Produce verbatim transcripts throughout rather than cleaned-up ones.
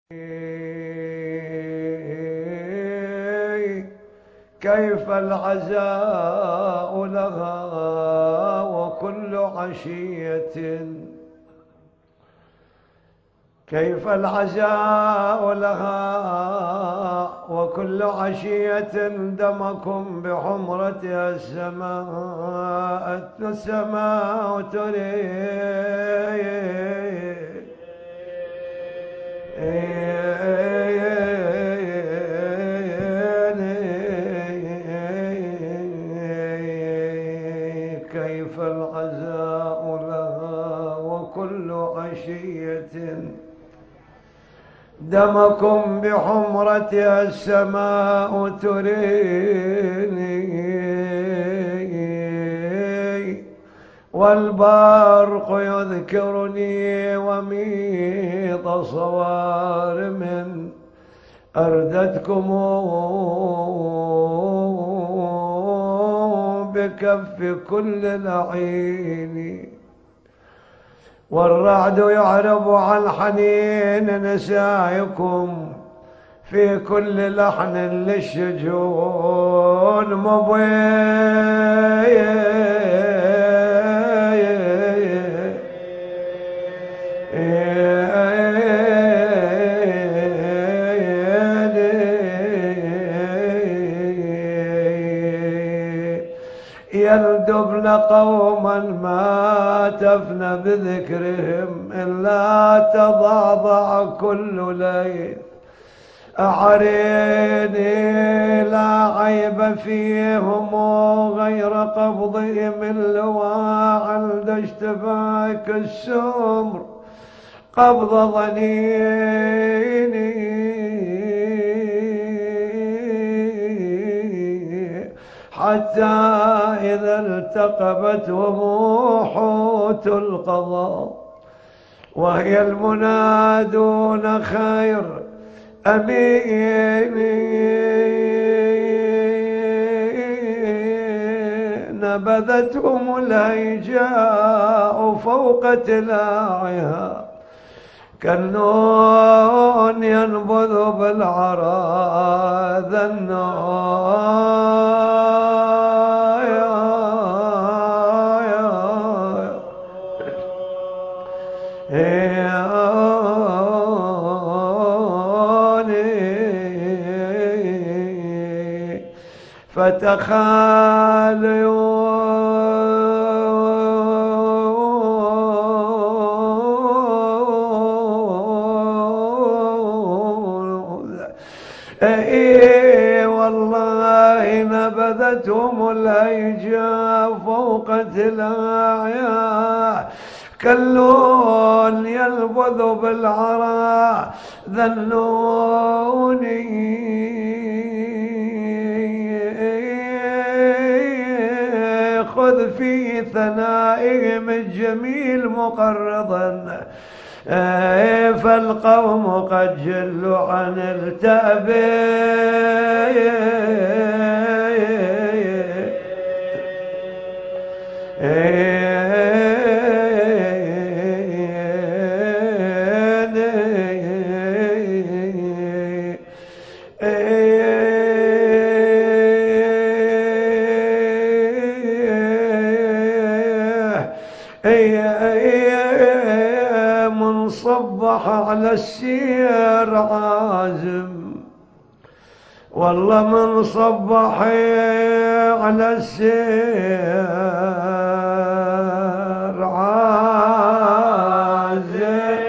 كيف العزاء لها وكل عشية، كيف العزاء لها وكل عشية دمكم بحمرتها السماء السماء تريد كيف العزاء لها وكل عشية دمكم بحمرتها السماء تريني، والبرق يذكرني وميط صوارم أردتكم بكف كل لعين، والرعد يعرب عن حنين نسائكم في كل لحن للشجون مبين. يندبن قوما ما تفنى بذكرهم إلا تضاضع كل ليل، أعريني لا عيب فيهم غير قبضهم اللواء عند اشتباك السمر قبض ظنيني، حتى إذا التقبتهم حوت القضاء وهي المنادون خير أمين، نبذتهم الهيجاء فوق تلاعها كالنون ينبذ بالعراء ذا النون فتخالوا اي والله نبذتهم الهيجاء فوق تلاعها كاللون ينبذ بالعراء ذلوني، خذ في ثنائهم الجميل مقرضا فالقوم قد جلوا عن التأبي. منصبح على السير عازم، والله من صبح على السير عازم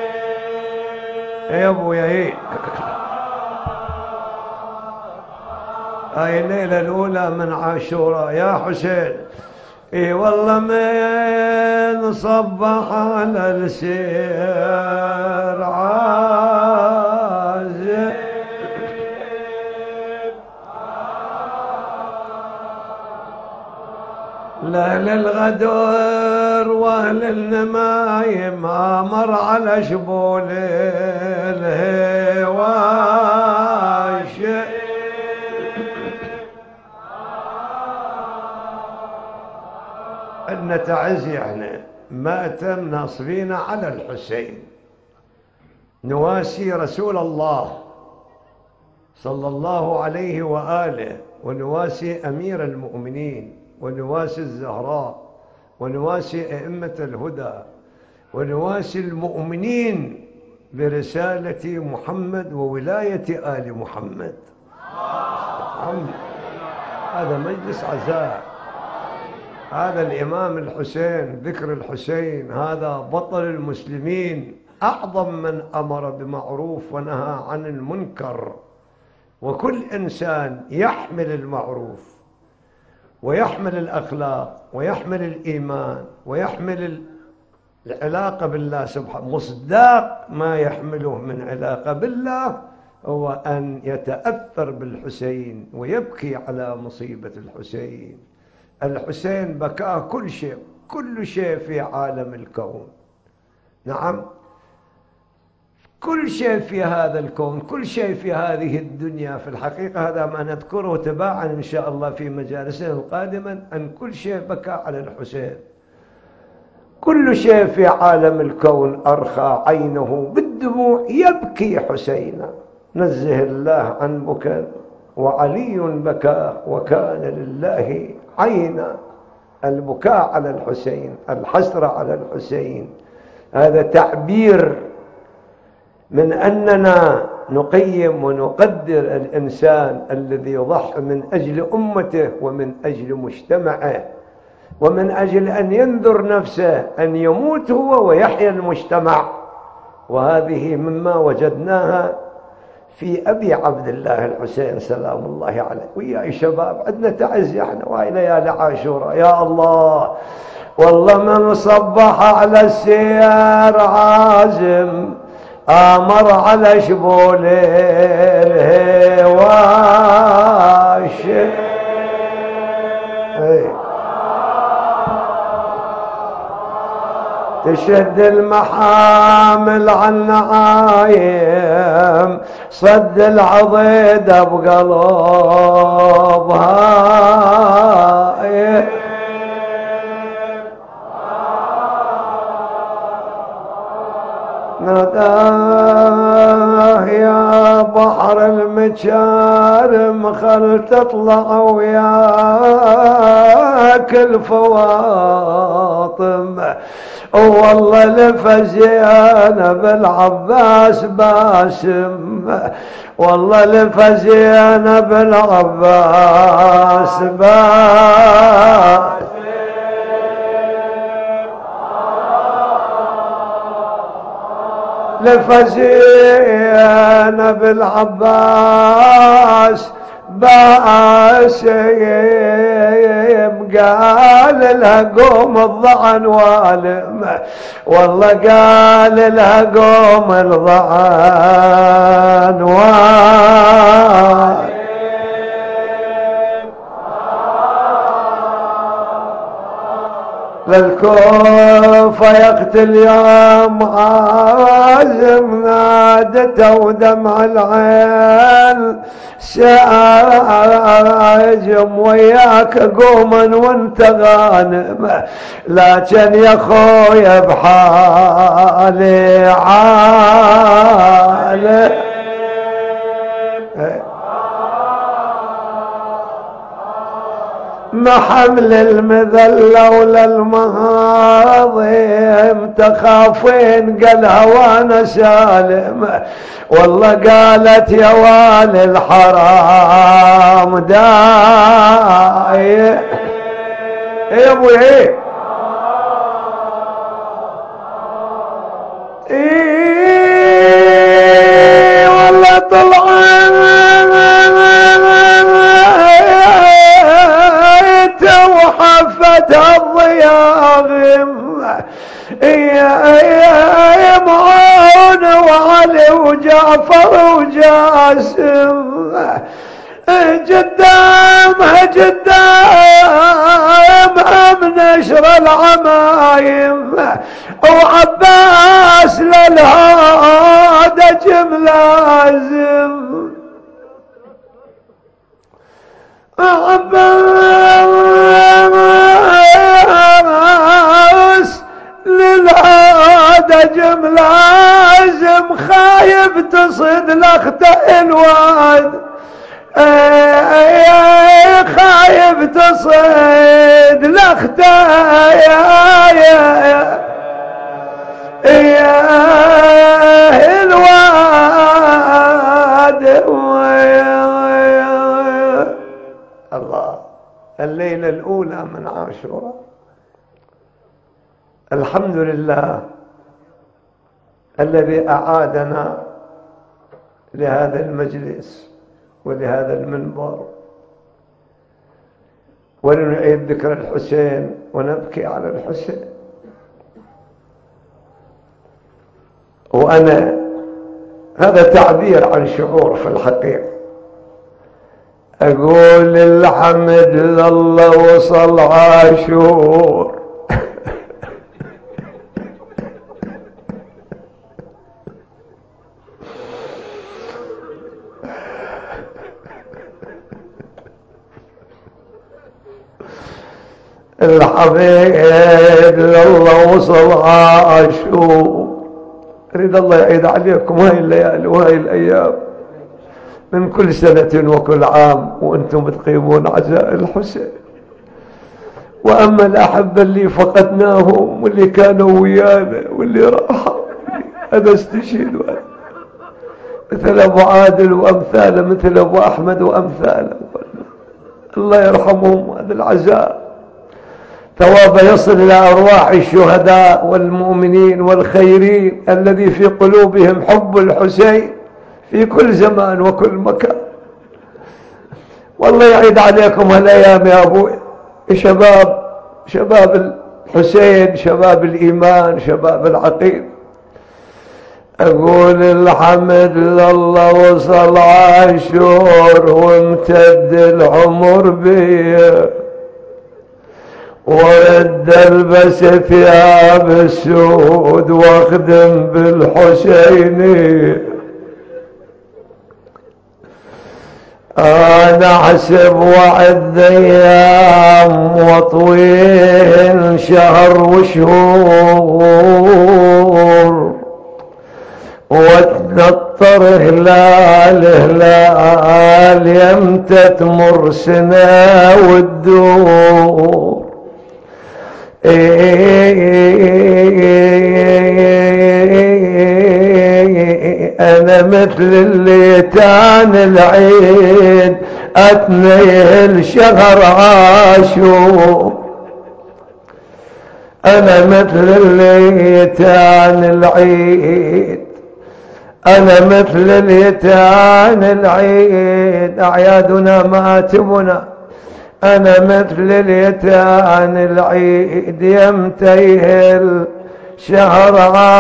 يا ابويا. ايه هاي الليلة الأولى من عاشوراء يا حسين. اي والله من صبح على السير عازم لأهل الغدر وأهل النمايم أمر على شبول الهواش، أن تعز يعني مات ناصبين على الحسين نواسي رسول الله صلى الله عليه وآله، ونواسي أمير المؤمنين، ونواسي الزهراء، ونواسي أئمة الهدى، ونواسي المؤمنين برسالة محمد وولاية آل محمد. هذا مجلس عزاء، هذا الإمام الحسين، ذكر الحسين، هذا بطل المسلمين، أعظم من أمر بمعروف ونهى عن المنكر. وكل إنسان يحمل المعروف ويحمل الأخلاق ويحمل الإيمان ويحمل العلاقة بالله سبحانه، مصداق ما يحمله من علاقة بالله هو أن يتأثر بالحسين ويبكي على مصيبة الحسين. الحسين بكاه كل شيء، كل شيء في عالم الكون. نعم، كل شيء في هذا الكون، كل شيء في هذه الدنيا. في الحقيقة هذا ما نذكره تباعا إن شاء الله في مجالسنا القادمة، أن كل شيء بكى على الحسين. كل شيء في عالم الكون أرخى عينه بالدموع يبكي حسينا، نزه الله عن بكاء، وعلي بكى وكان لله عينا. البكاء على الحسين، الحسرة على الحسين، هذا تعبير من أننا نقيم ونقدر الإنسان الذي يضحي من أجل أمته ومن أجل مجتمعه، ومن أجل أن ينذر نفسه أن يموت هو ويحيا المجتمع. وهذه مما وجدناها في أبي عبد الله الحسين سلام الله عليه. ويا شباب عندنا تعزي احنا وهي ليالي عاشوراء، يا الله والله من صبح على السير عازم، آمر على شبول الهواش، تشد المحامل عن النعايم، صد العضيدة بقلوبها. ناداه يا بحر المكارم خل تطلع وياك الفواطم، والله لفزينا بالعباس باسم، والله لفزينا بالعباس باسم. لفزينا بالعباس باسم، قال لها قوم الضعن والم، والله قال لها قوم الضعن والم. للكوفة يقتل يوم عازم، نادته ودمع العين ساجم، وياك قوما وانت غانم، لكن يا خويا بحالي عالي. محمل المذلة ولا المهاضم، تخافين قالها وانا سالم، والله قالت يا والي الحرام داي. يا ابوي ايه ايه والله طلعان وحفت الضياغم، يا معون وعلي وجعفر وجاسم، قدامها قدامها منشر العمايم، وعباس للهادج ملازم، عباس للهادج ملازم. حازم خايب تصد لخته الواد، خايب تصد لخته يا يا يا الواد. الله، الليلة الأولى من عاشوراء. الحمد لله الذي أعادنا لهذا المجلس ولهذا المنبر، ولنعيد ذكر الحسين ونبكي على الحسين. وأنا هذا تعبير عن شعور في الحقيقة. أقول الحمد لله وصل عاشور الحمد لله وصل عاشور. أريد الله يعيد عليكم هاي الليالي وهاي الأيام من كل سنة وكل عام وأنتم تقيمون عزاء الحسين. وأما الأحبة اللي فقدناهم واللي كانوا ويانا واللي راحوا، أنا استشهد مثل أبو عادل وأمثاله، مثل أبو أحمد وأمثاله، الله يرحمهم. هذا العزاء ثواب يصل إلى أرواح الشهداء والمؤمنين والخيرين الذي في قلوبهم حب الحسين في كل زمان وكل مكان. والله يعيد عليكم هالأيام يا أبوي، شباب شباب الحسين، شباب الإيمان، شباب العقيد. أقول الحمد لله وصل عاشور وامتد العمر بي، ورد البس ثياب السود واخدم بالحسيني. أنا أحسب وعد أيام وطويل شهر وشهور، وتنطر هلال هلال يمتى تمر سنة والدور. أنا مثل اللي تان العيد أتنيل شهر عاشور. أنا مثل اللي تان العيد، أنا مثل اللي تان العيد، أعيادنا مآتمنا. أنا مثل اليتان العيد يمتيهل شهر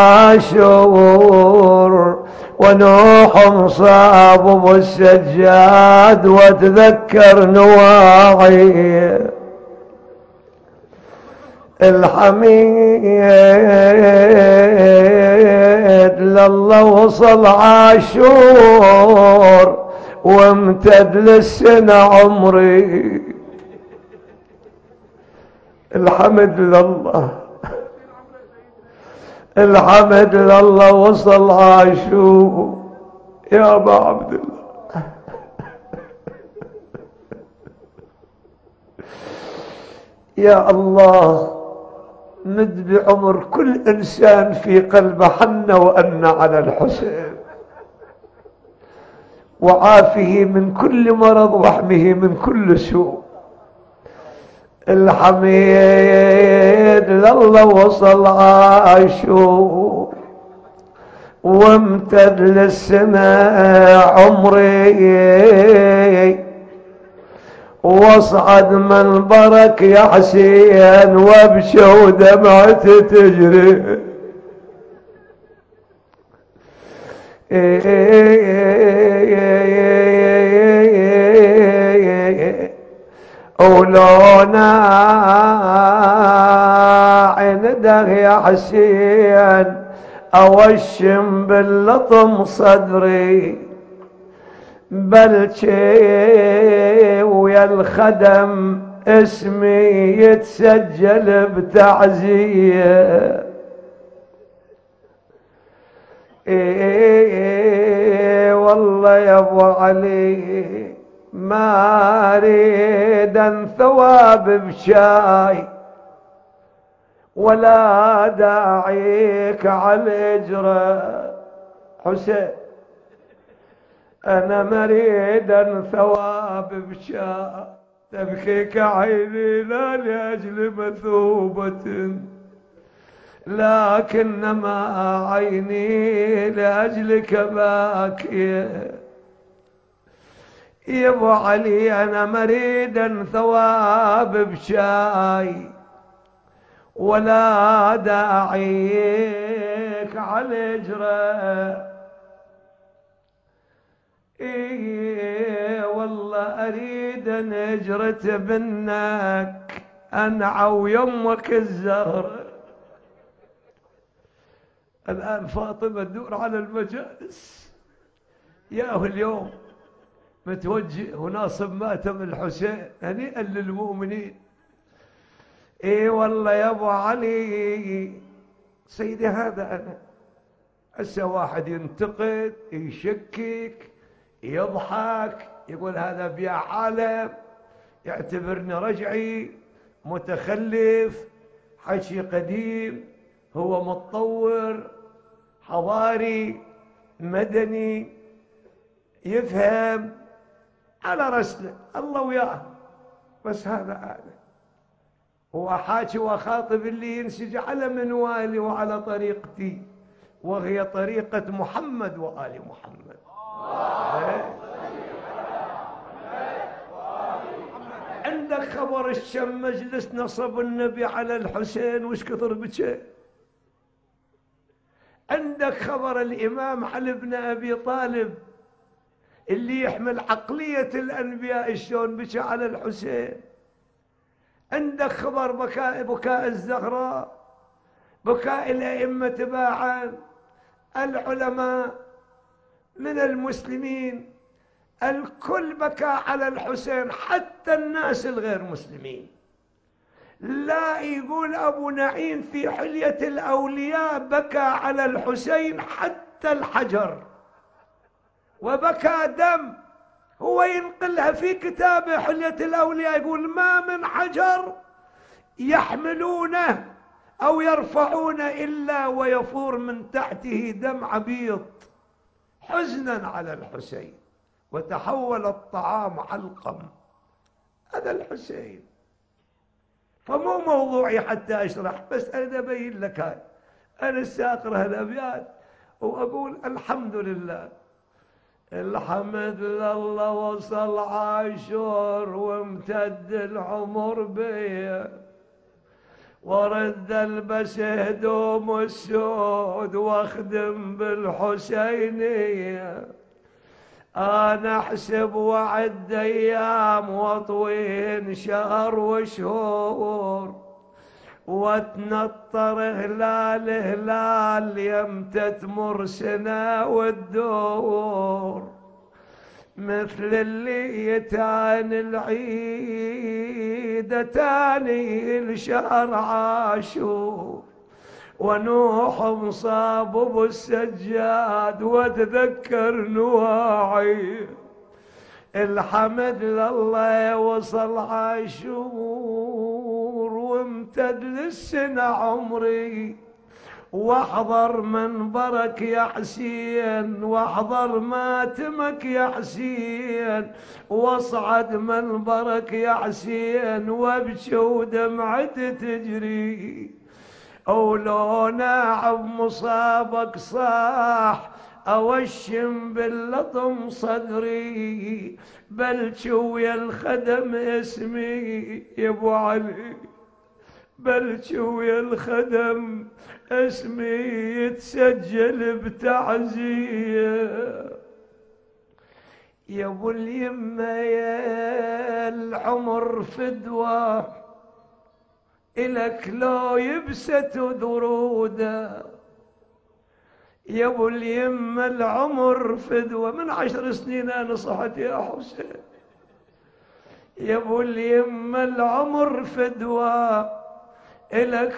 عاشور، ونوح مصاب أبو السجاد واتذكر نواعي. الحميد لله وصل عاشور وامتد للسنة عمري. الحمد لله الحمد لله وصل عاشور يا أبا عبد الله. يا الله، مد بعمر كل إنسان في قلبه حن وأن على الحسين، وعافه من كل مرض واحمه من كل سوء. الحميد لله وصل عاشور وامتد للسماء عمري، واصعد منبرك يا حسين وابشى ودمعتي تجري. ولونا عنده يا حسين اوشم باللطم صدري، بلشي ويا الخدم اسمي يتسجل بتعزية. إيه والله يا ابو علي ما اريد ثواب بشاي ولا داعيك على الاجره حسين، انا مريدا ثواب بشاي تبكيك عيني لا لاجل مثوبه لكنما عيني لأجلك باكية. يا ابو علي انا مريدا ثواب بشاي ولا داعيك على اجره. ايه والله اريد ان اجرت منك انعو يمك الزهره. الآن فاطمة تدور على المجالس، ياهو اليوم متوجه وناصب ماتم الحسين هنيئا للمؤمنين. اي والله يا ابو علي سيدي هذا انا. هسه واحد ينتقد يشكك يضحك يقول هذا بيا عالم، يعتبرني رجعي متخلف حكي قديم، هو متطور حضاري مدني يفهم على رسله الله وياه. بس هذا أنا هو حاكي وخاطب اللي ينسج على منوالي وعلى طريقتي وهي طريقة محمد وآل محمد. عندك خبر الشم مجلس نصب النبي على الحسين وش كثر بكى. عندك خبر الإمام علي بن أبي طالب اللي يحمل عقلية الأنبياء شلون بكى على الحسين. عندك خبر بكاء بكاء الزهراء، بكاء الأئمة تباعا، العلماء من المسلمين الكل بكى على الحسين حتى الناس الغير مسلمين. لا يقول أبو نعيم في حلية الأولياء بكى على الحسين حتى الحجر وبكى دم. هو ينقلها في كتابه حلية الأولياء يقول ما من حجر يحملونه أو يرفعونه إلا ويفور من تحته دم عبيط حزنا على الحسين، وتحول الطعام علقم. هذا الحسين. فمو موضوعي حتى أشرح، بس أنا أبين لك هاي. أنا سأقرأ الأبيات وأقول الحمد لله الحمد لله وصل عاشور وامتد العمر بي ورد البس هدوم السود واخدم بالحسينية. أنا أحسب وعد أيام وطوين شهر وشهور واتنطر هلال هلال يمتى تمر سنة والدور مثل اللي يتاني العيد تاني الشهر عاشور ونوح مصاب بالسجاد واتذكر نواعي. الحمد لله وصل عاشور وامتد للسنة عمري واحضر منبرك يا حسين واحضر ماتمك يا حسين واصعد منبرك يا حسين وابكي ودمعتي تجري. أولو ناعب مصابك صاح أوشم باللطم صدري بلكي ويا الخدم اسمي يا ابو علي بلكي ويا الخدم اسمي يتسجل بتعزية. يا ابو اليمة يا العمر فدوة إلك لو يبست ذروده. يا ابو اليمة العمر فدوة من عشر سنين انا صحت يا حسين. يا ابو اليمة العمر فدوة إلك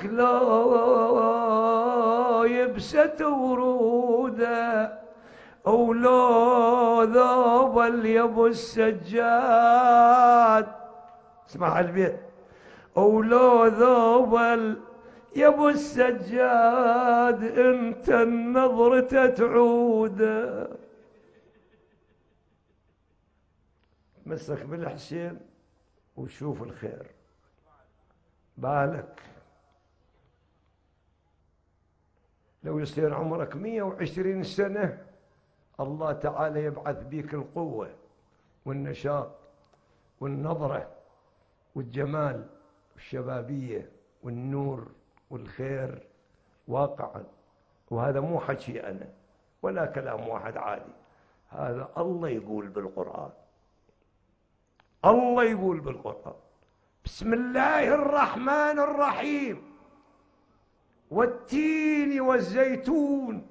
لو يبست وروده، ولو ذوب اليبو السجاد. اسمع البيت، ولو ذوب يبو السجاد انت النظرة تعود. مسك بالحسين وشوف الخير بالك. لو يصير عمرك مية وعشرين سنة الله تعالى يبعث بيك القوة والنشاط والنظرة والجمال والشبابية والنور والخير واقعا. وهذا مو حكي أنا ولا كلام واحد عادي، هذا الله يقول بالقرآن. الله يقول بالقرآن: بسم الله الرحمن الرحيم، والتين والزيتون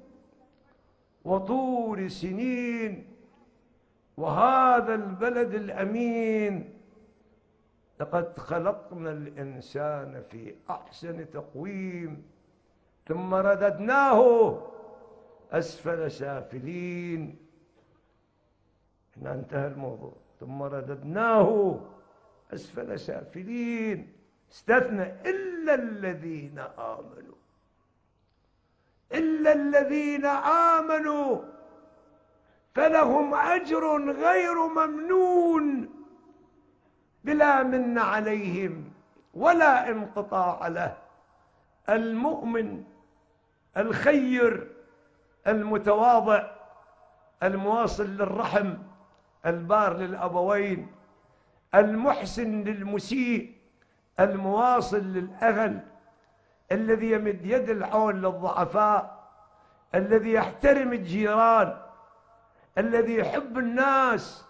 وطور سنين وهذا البلد الأمين، لقد خلقنا الإنسان في أحسن تقويم ثم رددناه أسفل سافلين. هنا انتهى الموضوع. ثم رددناه أسفل سافلين، استثنى إلا الذين آمنوا. إلا الذين آمنوا فلهم أجر غير ممنون بلا من عليهم ولا انقطاع له. المؤمن الخير المتواضع المواصل للرحم البار للأبوين المحسن للمسيء المواصل للأهل الذي يمد يد العون للضعفاء الذي يحترم الجيران الذي يحب الناس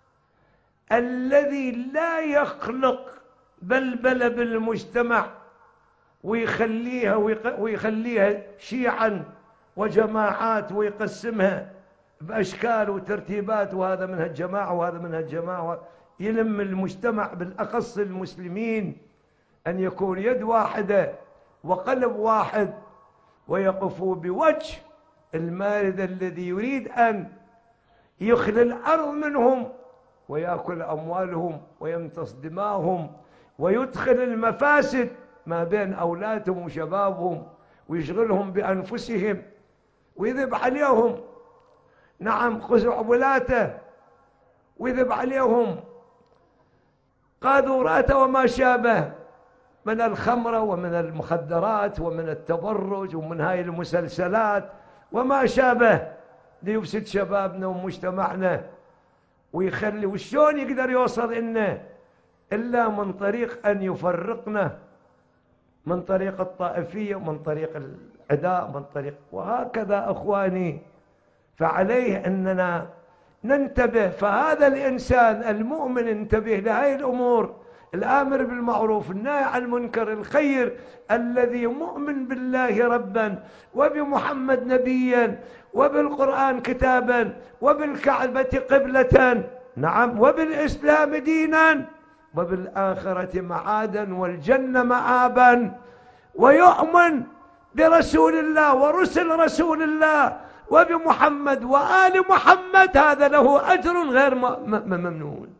الذي لا يخلق بلبلة بالمجتمع ويخليها ويخليها شيعا وجماعات ويقسمها بأشكال وترتيبات، وهذا منها الجماعة وهذا منها الجماعة. يلم المجتمع بالأخص المسلمين أن يكون يد واحدة وقلب واحد، ويقفوا بوجه المارد الذي يريد أن يخلي الأرض منهم ويأكل أموالهم ويمتص دماءهم ويدخل المفاسد ما بين أولادهم وشبابهم ويشغلهم بأنفسهم ويذب عليهم، نعم، خزع ولاته، ويذب عليهم قاذوراته وما شابه من الخمرة ومن المخدرات ومن التبرج ومن هاي المسلسلات وما شابه، ليفسد شبابنا ومجتمعنا ويخلي. وشون يقدر يوصل إنه إلا من طريق أن يفرقنا، من طريق الطائفية ومن طريق العداء من طريق. وهكذا أخواني، فعليه أننا ننتبه. فهذا الإنسان المؤمن انتبه لهذه الأمور، الآمر بالمعروف الناهي عن المنكر الخير، الذي مؤمن بالله ربا وبمحمد نبيا وبالقرآن كتابا وبالكعبة قبلة، نعم، وبالإسلام دينا وبالآخرة معادا والجنة مآبا، ويؤمن برسول الله ورسل رسول الله وبمحمد وآل محمد، هذا له أجر غير ممنون.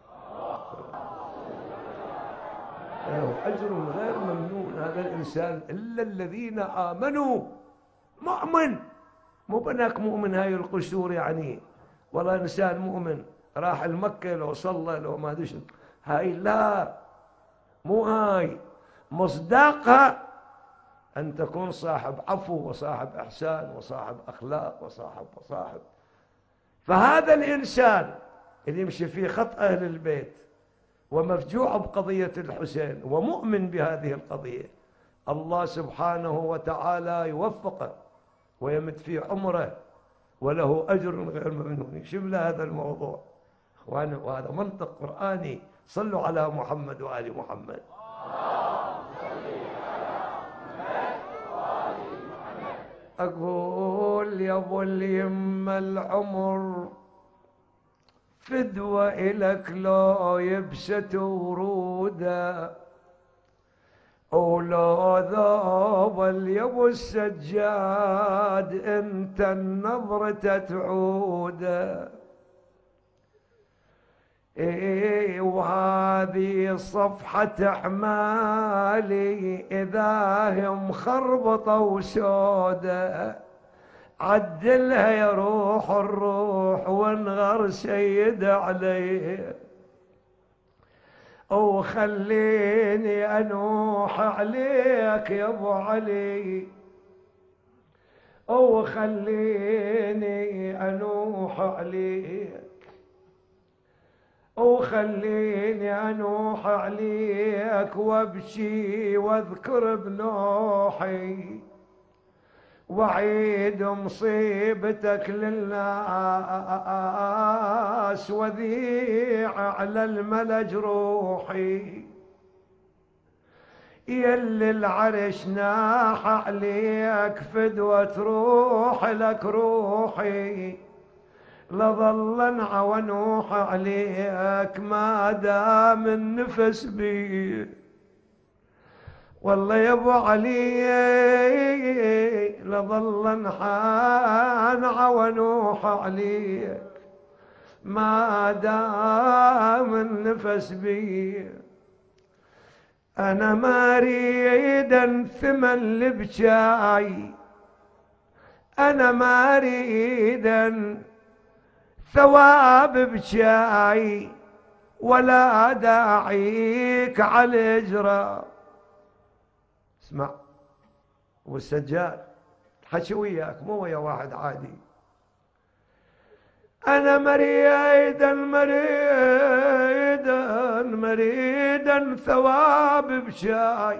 له أجر غير ممنون هذا الإنسان. إلا الذين آمنوا، مؤمن، مو بناك مؤمن هاي القشور يعني، والله إنسان مؤمن راح المكة لو صلى لو ما دش، هاي لا، مو هاي. مصداقها أن تكون صاحب عفو وصاحب إحسان وصاحب أخلاق وصاحب وصاحب. فهذا الإنسان اللي يمشي في خط أهل البيت ومفجوع بقضية الحسين ومؤمن بهذه القضية، الله سبحانه وتعالى يوفقه ويمد في عمره وله أجر غير ممنون. شمل هذا الموضوع إخواني، وهذا منطق قرآني. صلوا على محمد وآل محمد. أقول يا أبو اليم العمر فدوة إلك لو يبست وروده، ولو ذوب يا ابو السجاد انت النظرة تعود. اي وهذه صفحة اعمالي اذا هم خربطة وسودة، عدلها يا روح الروح وانغر سيد علي، وخليني انوح عليك يا ابو علي، وخليني انوح عليك، وخليني انوح عليك وابكي واذكر بنوحي، وعيد مصيبتك للناس وذيع على الملج روحي، يلي العرش ناح عليك فدوة روح لك روحي، لظلن ونوح عليك ما دام النفس بي. والله يا ابو علي لظلن حان ونوح عليك ما دام النفس بي. انا ما اريد ثمن لبجاي، انا ما اريد ثواب بجاي، ولا داعيك على اجرا. اسمع والسجاد حكي وياك مو ويا واحد عادي. انا مريدا مريدا مريدا ثواب بشاي،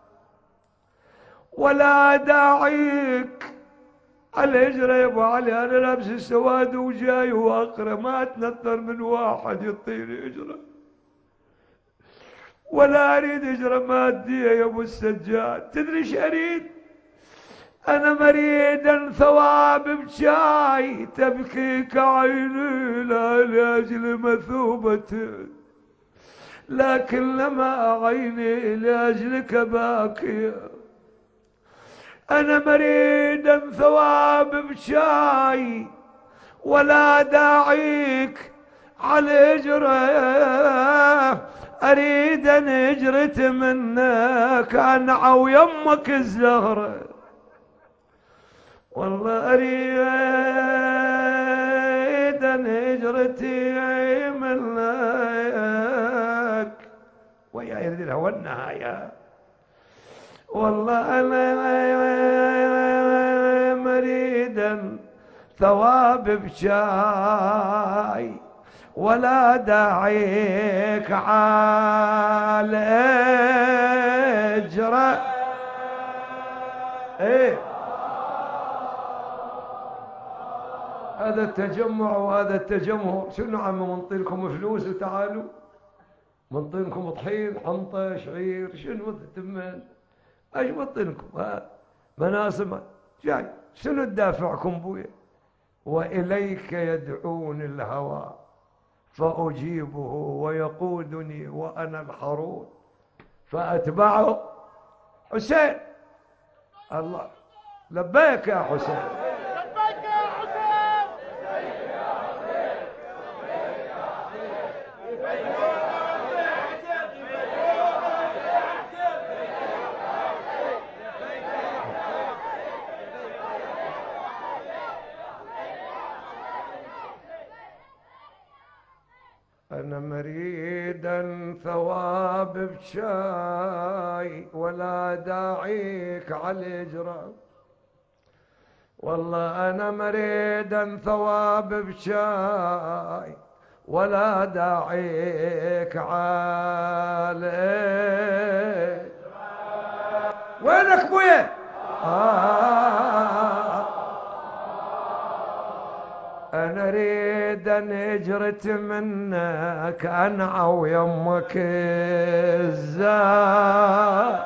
ولا داعيك على اجرا يا ابو علي. انا لابس السواد وجاي واقرا ما اتنطر من واحد يعطيني اجره، ولا اريد اجره ماديه يا ابو السجاد. تدري ايش اريد؟ انا مريدا ثواب بشاي تبكيك عيني لا لاجل مثوبتك، لكن لما عيني لاجلك باكيه. انا مريدا ثواب بشاي ولا داعيك على اجره، اريد ان اجرت منك انعى ويمك الزهره. والله اريد ان اجرتي منك ويا يريد الهوى النهايه. والله انا مريدا ثواب بشاي ولا داعيك على اجره. ايه هذا التجمع وهذا التجمهر. شنو عم منطيلكم فلوس وتعالوا منطيلكم طحين حنطه شعير شنو تمن ايش منطيلكم؟ ها مناسب جاي شنو تدافعكم بويا؟ واليك يدعون الهوى فاجيبه ويقودني وانا الحرون فاتبعه. حسين الله لبيك يا حسين. أنا مريدا ثواب بشاي ولا داعيك على اجره. والله أنا مريدا ثواب بشاي ولا داعيك على اجره. وينك بويا؟ آه أنا أريد أن أجرت منك أنعى ويمك الزاد.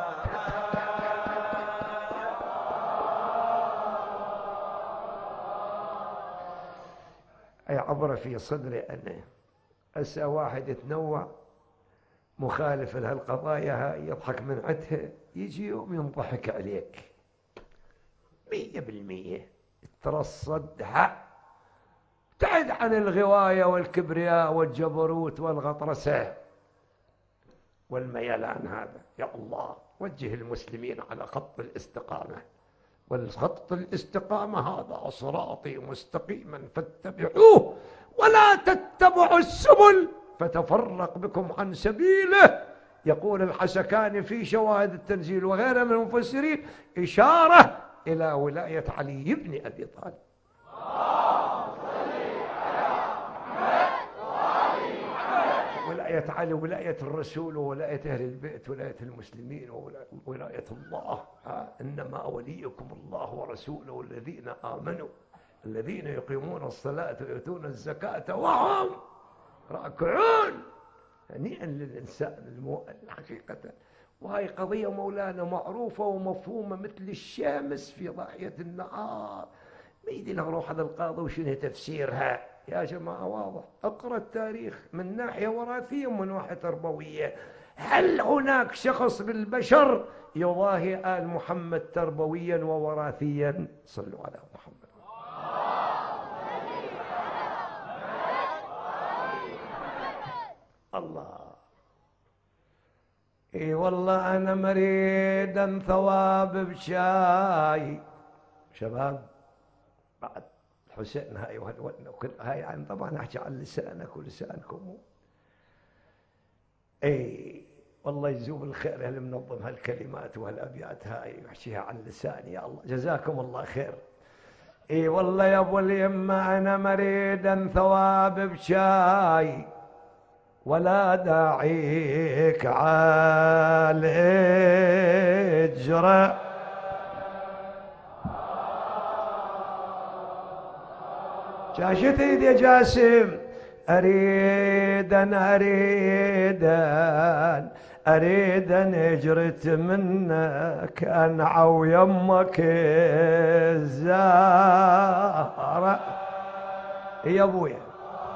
أي عبرة في صدري أنا. أسأل واحد يتنوع مخالف لهالقضايا هاي يضحك من عدها، يجي يوم ينضحك عليك مية بالمية، ترصدها، ابتعد عن الغواية والكبرياء والجبروت والغطرسة والميلان هذا. يا الله وجه المسلمين على خط الاستقامة، والخط الاستقامة هذا صراطي مستقيما فاتبعوه ولا تتبعوا السبل فتفرق بكم عن سبيله. يقول الحسكاني في شواهد التنزيل وغيرها من المفسرين إشارة إلى ولاية علي بن أبي طالب. ولاية علي ولاية الرسول وولاية أهل البيت ولاية المسلمين وولاية الله. إنما وليكم الله ورسوله الذين آمنوا الذين يقيمون الصلاة ويؤتون الزكاة وهم راكعون. هنيئا للإنسان المؤمن حقيقة. وهي قضية مولانا معروفة ومفهومة مثل الشمس في ضاحية النهار. ما يدري نروح هذا القاضي وشنو تفسيرها يا جماعة؟ واضح، اقرأ التاريخ من ناحية وراثية ومن ناحية تربوية. هل هناك شخص بالبشر يضاهي آل محمد تربويا ووراثيا؟ صلوا على محمد. الله. اي والله انا مريدا ثواب بشاي. شباب بعد الحسين هاي وكل هاي يعني طبعا احكي عن لسانك ولسانكم. اي والله يجزوه بالخير اللي منظم هالكلمات وهالابيات هاي يحكيها عن لساني. يا الله جزاكم الله خير. اي والله يا ابو اليمه انا مريدا ثواب بشاي ولا داعيك على الهجرة. جاشت ايدي يا جاسم. اريدا اريدا اريدا هجرت منك انعو يمك الزهرة. يا ابويا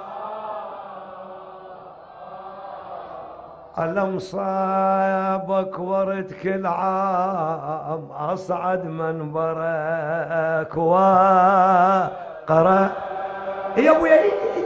على مصابك ورد كل عام أصعد منبرك وقرأ. يا أبويا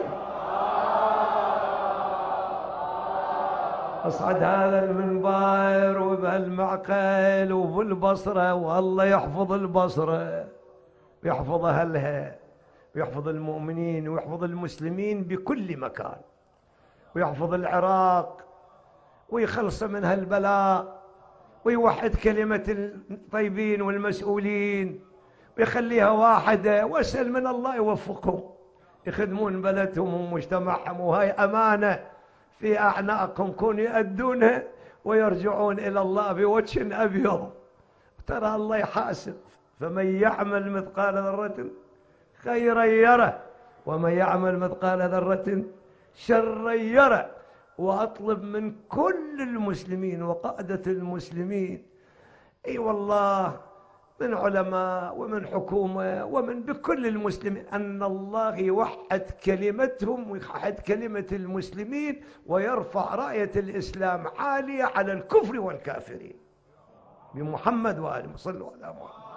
أصعد هذا المنبر وبالمعقل وبالبصرة، والله يحفظ البصرة ويحفظ أهلها ويحفظ المؤمنين ويحفظ المسلمين بكل مكان، ويحفظ العراق ويخلص من هالبلاء ويوحد كلمة الطيبين والمسؤولين ويخليها واحدة، واسأل من الله يوفقهم يخدمون بلدهم ومجتمعهم، وهاي أمانة في أعناقهم كون يؤدونها ويرجعون إلى الله بوجه أبيض. ترى الله يحاسب. فمن يعمل مثقال ذرة خيرا يره ومن يعمل مثقال ذرة شرا يره. وأطلب من كل المسلمين وقادة المسلمين اي والله من علماء ومن حكومة ومن بكل المسلمين أن الله يوحد كلمتهم ويوحد كلمة المسلمين ويرفع راية الإسلام عالية على الكفر والكافرين بمحمد وآله. صلوا على محمد.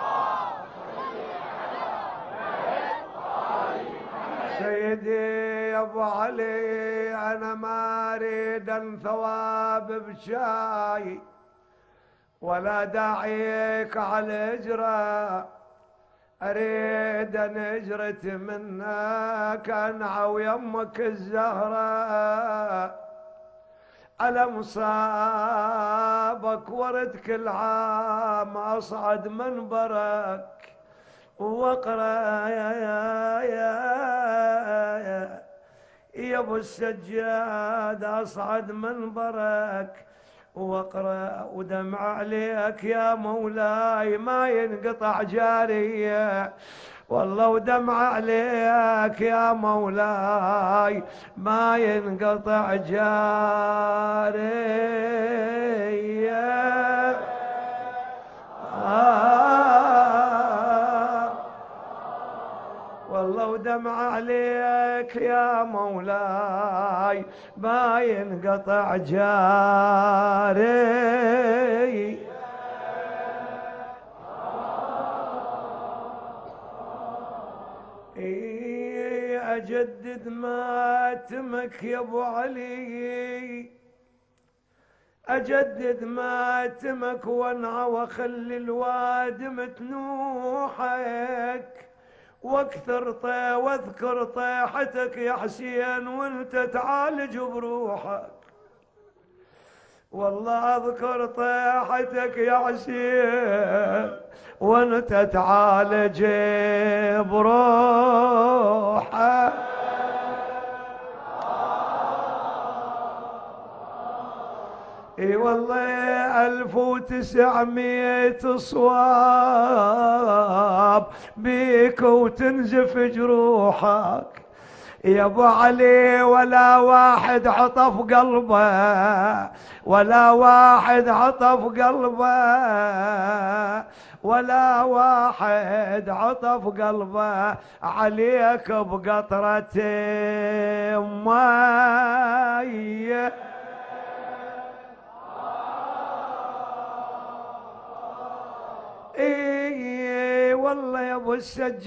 سيدي يا ابو علي انا ما اريد ثواب بشاي ولا داعيك على الهجرة، اريد ان هجرت منك انعو يمك الزهرة. على مصابك ورد كل عام اصعد منبرك واقرا يا يا يا يا ابو السجاد اصعد منبرك واقرا ودمع عليك يا مولاي ما ينقطع جاريه. والله ودمع عليك يا مولاي ما ينقطع جاريه. آه والله دمع عليك يا مولاي ما ينقطع جاري. أجدد ماتمك يا ابو علي، أجدد ماتمك وانعى واخلي الوادم تنوحك، واكثر طي واذكر طيحتك يا حسين وانت تعالج بروحك. والله اذكر طيحتك يا حسين وانت تعالج بروحك. اي والله ألف وتسعمية صواب بيك وتنزف جروحك يا ابو علي، ولا واحد عطف قلبه، ولا واحد عطف قلبه، ولا واحد عطف قلبه عليك بقطرة ماي. اي والله يا ابو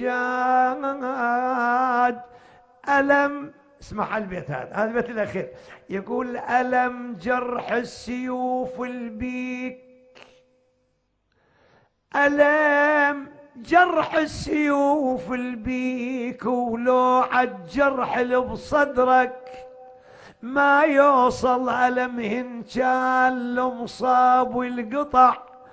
السجاد ألم، اسمع البيت هذا، هذا البيت الأخير يقول: ألم جرح السيوف البيك، ألم جرح السيوف البيك، ولو عالجرح اللي بصدرك ما يوصل ألمهن كان لمصاب والقطع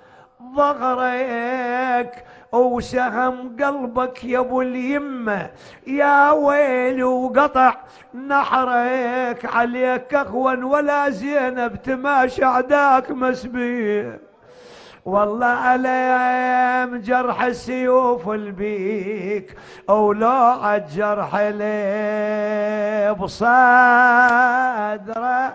ظهرك وسهم قلبك يا ابو اليمه يا ويلي وقطع نحرك، عليك اخون ولا زينب تماشى عداك مسبيه. والله ألم جرح السيوف البيك، ولو عالجرح اللي بصدره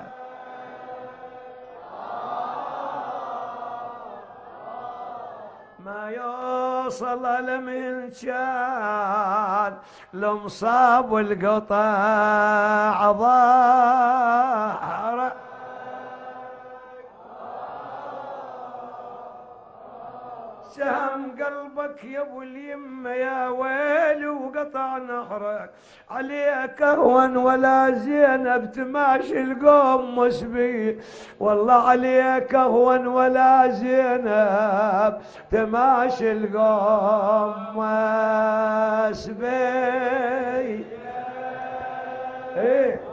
ما يوصل لمن كان لمصاب والقطع ظهره. سهم قلبك يا ابو اليمه يا ويلي وقطع نهرك، عليك اهون ولا زينب تماشي القوم مسبي. والله عليك اهون ولا زينب تماشي القوم مسبي. ايه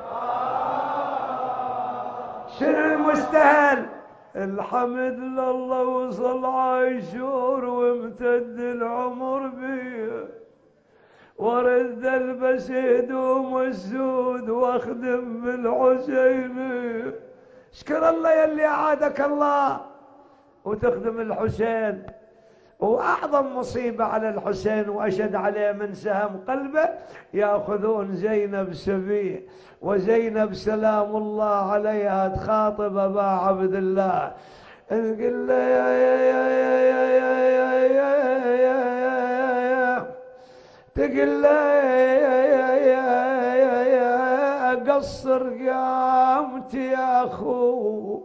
شنو المستاهل؟ الحمد لله وصل عاشور وامتد العمر بيه، ورد البس هدوم السود واخدم بالحسين. اشكر الله يلي عادك الله وتخدم الحسين. وأعظم مصيبة على الحسين وأشد عليه من سهم قلبه يأخذون زينب سبيه، وزينب سلام الله عليها تخاطب أبا عبد الله تقول له يا يا يا يا يا يا يا يا تقول له يا يا يا يا قصر قامتي يا أخو،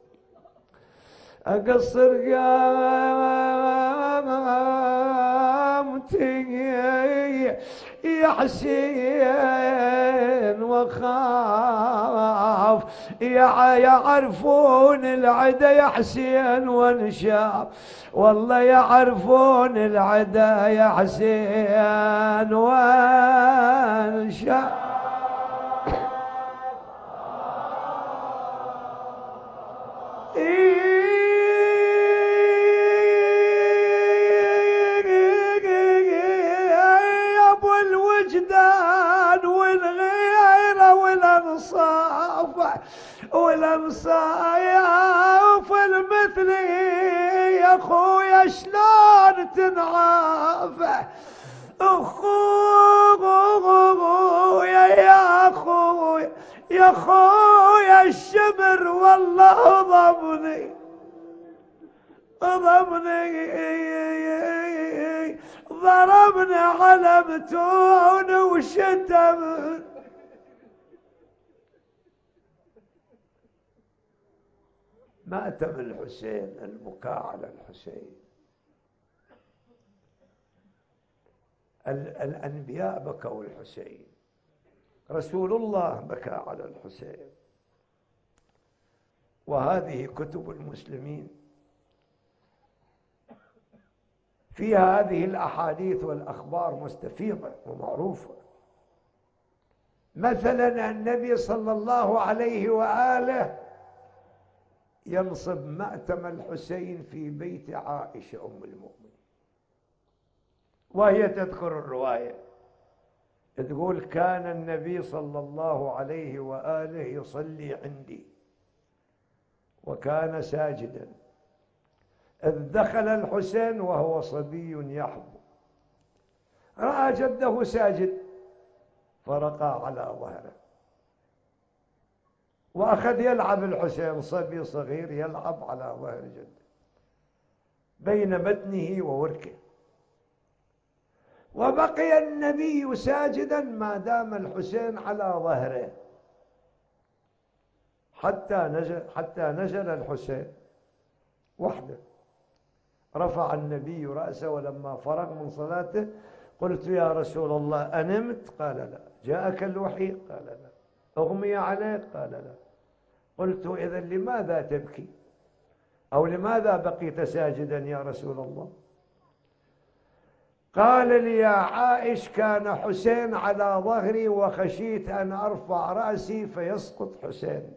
أقصر قامتي يا حسين، وخاف يعرفون العدا يا حسين وانشاف. والله يعرفون العدا يا حسين وانشاف. والانصاف المثلي يا اخويا شلون تنعافى، اخويا يا اخويا يا اخويا الشمر والله ضمني ضمني ضربنا على متون وشتم، مأتم الحسين، البكاء على الحسين. الأنبياء بكوا الحسين، رسول الله بكى على الحسين. وهذه كتب المسلمين فيها هذه الأحاديث والأخبار مستفيضة ومعروفة. مثلا النبي صلى الله عليه وآله ينصب مأتم الحسين في بيت عائشة أم المؤمنين، وهي تذكر الرواية تقول: كان النبي صلى الله عليه وآله يصلي عندي وكان ساجدا، إذ دخل الحسين وهو صبي يحبو، رأى جده ساجد فرقى على ظهره وأخذ يلعب الحسين، صبي صغير يلعب على ظهر جده بين متنه ووركه، وبقي النبي ساجدا ما دام الحسين على ظهره حتى نزل حتى نزل الحسين وحده. رفع النبي رأسه ولما فرغ من صلاته قلت: يا رسول الله أنمت؟ قال: لا. جاءك الوحي؟ قال: لا. أغمي عليك؟ قال: لا. قلت: إذن لماذا تبكي؟ أو لماذا بقيت ساجدا يا رسول الله؟ قال لي: يا عائش، كان حسين على ظهري وخشيت أن أرفع رأسي فيسقط حسين.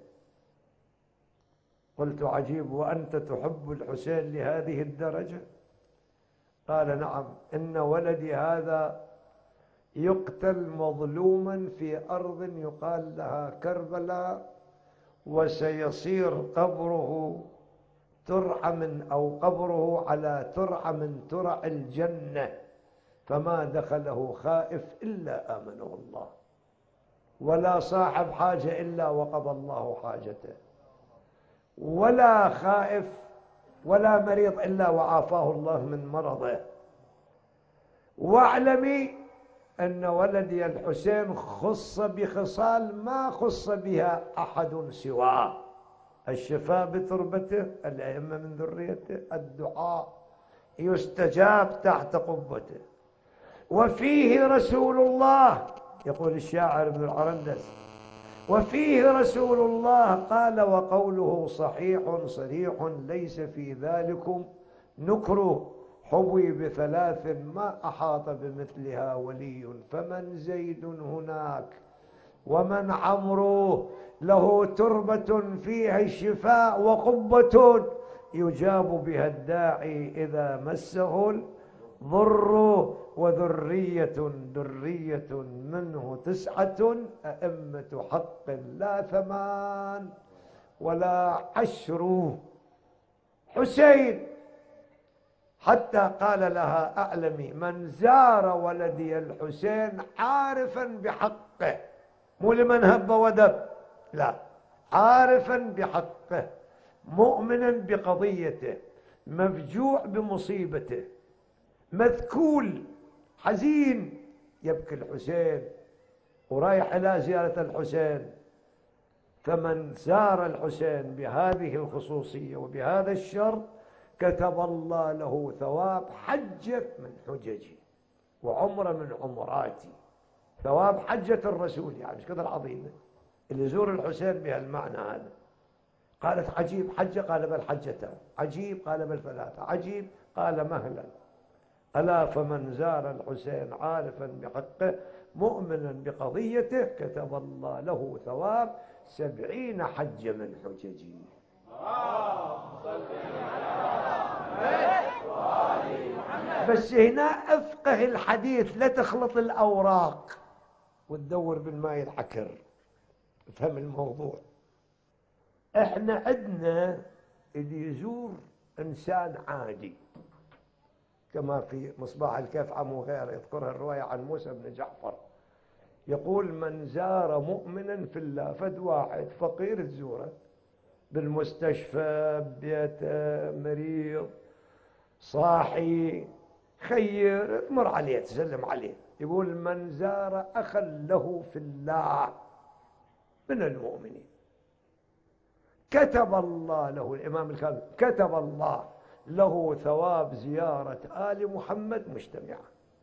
قلت: عجيب، وأنت تحب الحسين لهذه الدرجة؟ قال: نعم، إن ولدي هذا يقتل مظلوما في أرض يقال لها كربلاء، وسيصير قبره ترعى من أو قبره على ترعى من ترع الجنة، فما دخله خائف إلا آمنه الله، ولا صاحب حاجة إلا وقضى الله حاجته، ولا خائف ولا مريض إلا وعافاه الله من مرضه. واعلمي أن ولدي الحسين خص بخصال ما خص بها أحد سواه: الشفاء بتربته، الأئمة من ذريته، الدعاء يستجاب تحت قبته. وفيه رسول الله، يقول الشاعر ابن العرندس: وفيه رسول الله قال وقوله صحيح صريح، ليس في ذلكم نكر، حظي بثلاث ما أحاط بمثلها ولي، فمن زيد هناك ومن عمرو، له تربة فيها الشفاء وقبة يجاب بها الداعي إذا مسه الضر، وذرية ذرية منه تسعة، أئمة حق لا ثمان ولا عشر. حسين حتى قال لها: أعلمي من زار ولدي الحسين عارفا بحقه، مو لمن هب ودب، لا، عارفا بحقه، مؤمنا بقضيته، مفجوع بمصيبته، مذكول حزين يبكي الحسين ورايح إلى زيارة الحسين، فمن زار الحسين بهذه الخصوصية وبهذا الشرط كتب الله له ثواب حجة من حججي وعمرة من عمراتي، ثواب حجة الرسول، يعني مش كذا العظيمة اللي يزور الحسين بهالمعنى هذا. قالت: عجيب، حجة؟ قال: بل حجتان. عجيب؟ قال: بل ثلاثة. عجيب؟ قال: مهلا. ألا فمن زار الحسين عارفا بحقه مؤمنا بقضيته كتب الله له ثواب سبعين حجة من حججي. بس هنا افقه الحديث، لا تخلط الأوراق وتدور بالماء الحكر، افهم الموضوع. احنا عندنا اللي يزور إنسان عادي، كما في مصباح الكيف عمو غير يذكرها الرواية عن موسى بن جعفر، يقول: من زار مؤمنا في الله، فد واحد فقير تزوره بالمستشفى، ببيته، مريض، صاحي، خير مر عليه تسلم عليه. يقول من زار أخا له في الله من المؤمنين كتب الله له، الإمام الكاظم، كتب الله له ثواب زيارة آل محمد مجتمعة.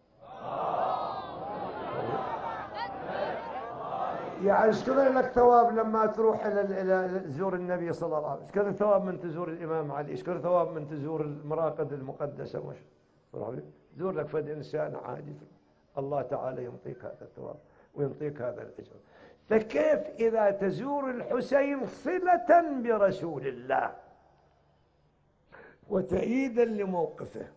يعني ايش كثر لك ثواب لما تروح الى الى تزور النبي صلى الله عليه وسلم، ايش كثر ثواب من تزور الامام علي، ايش كثر ثواب من تزور المراقد المقدسه، مش تزور لك فد انسان عادي، الله تعالى يعطيك هذا الثواب ويعطيك هذا الاجر. فكيف اذا تزور الحسين صله برسول الله وتأييدا لموقفه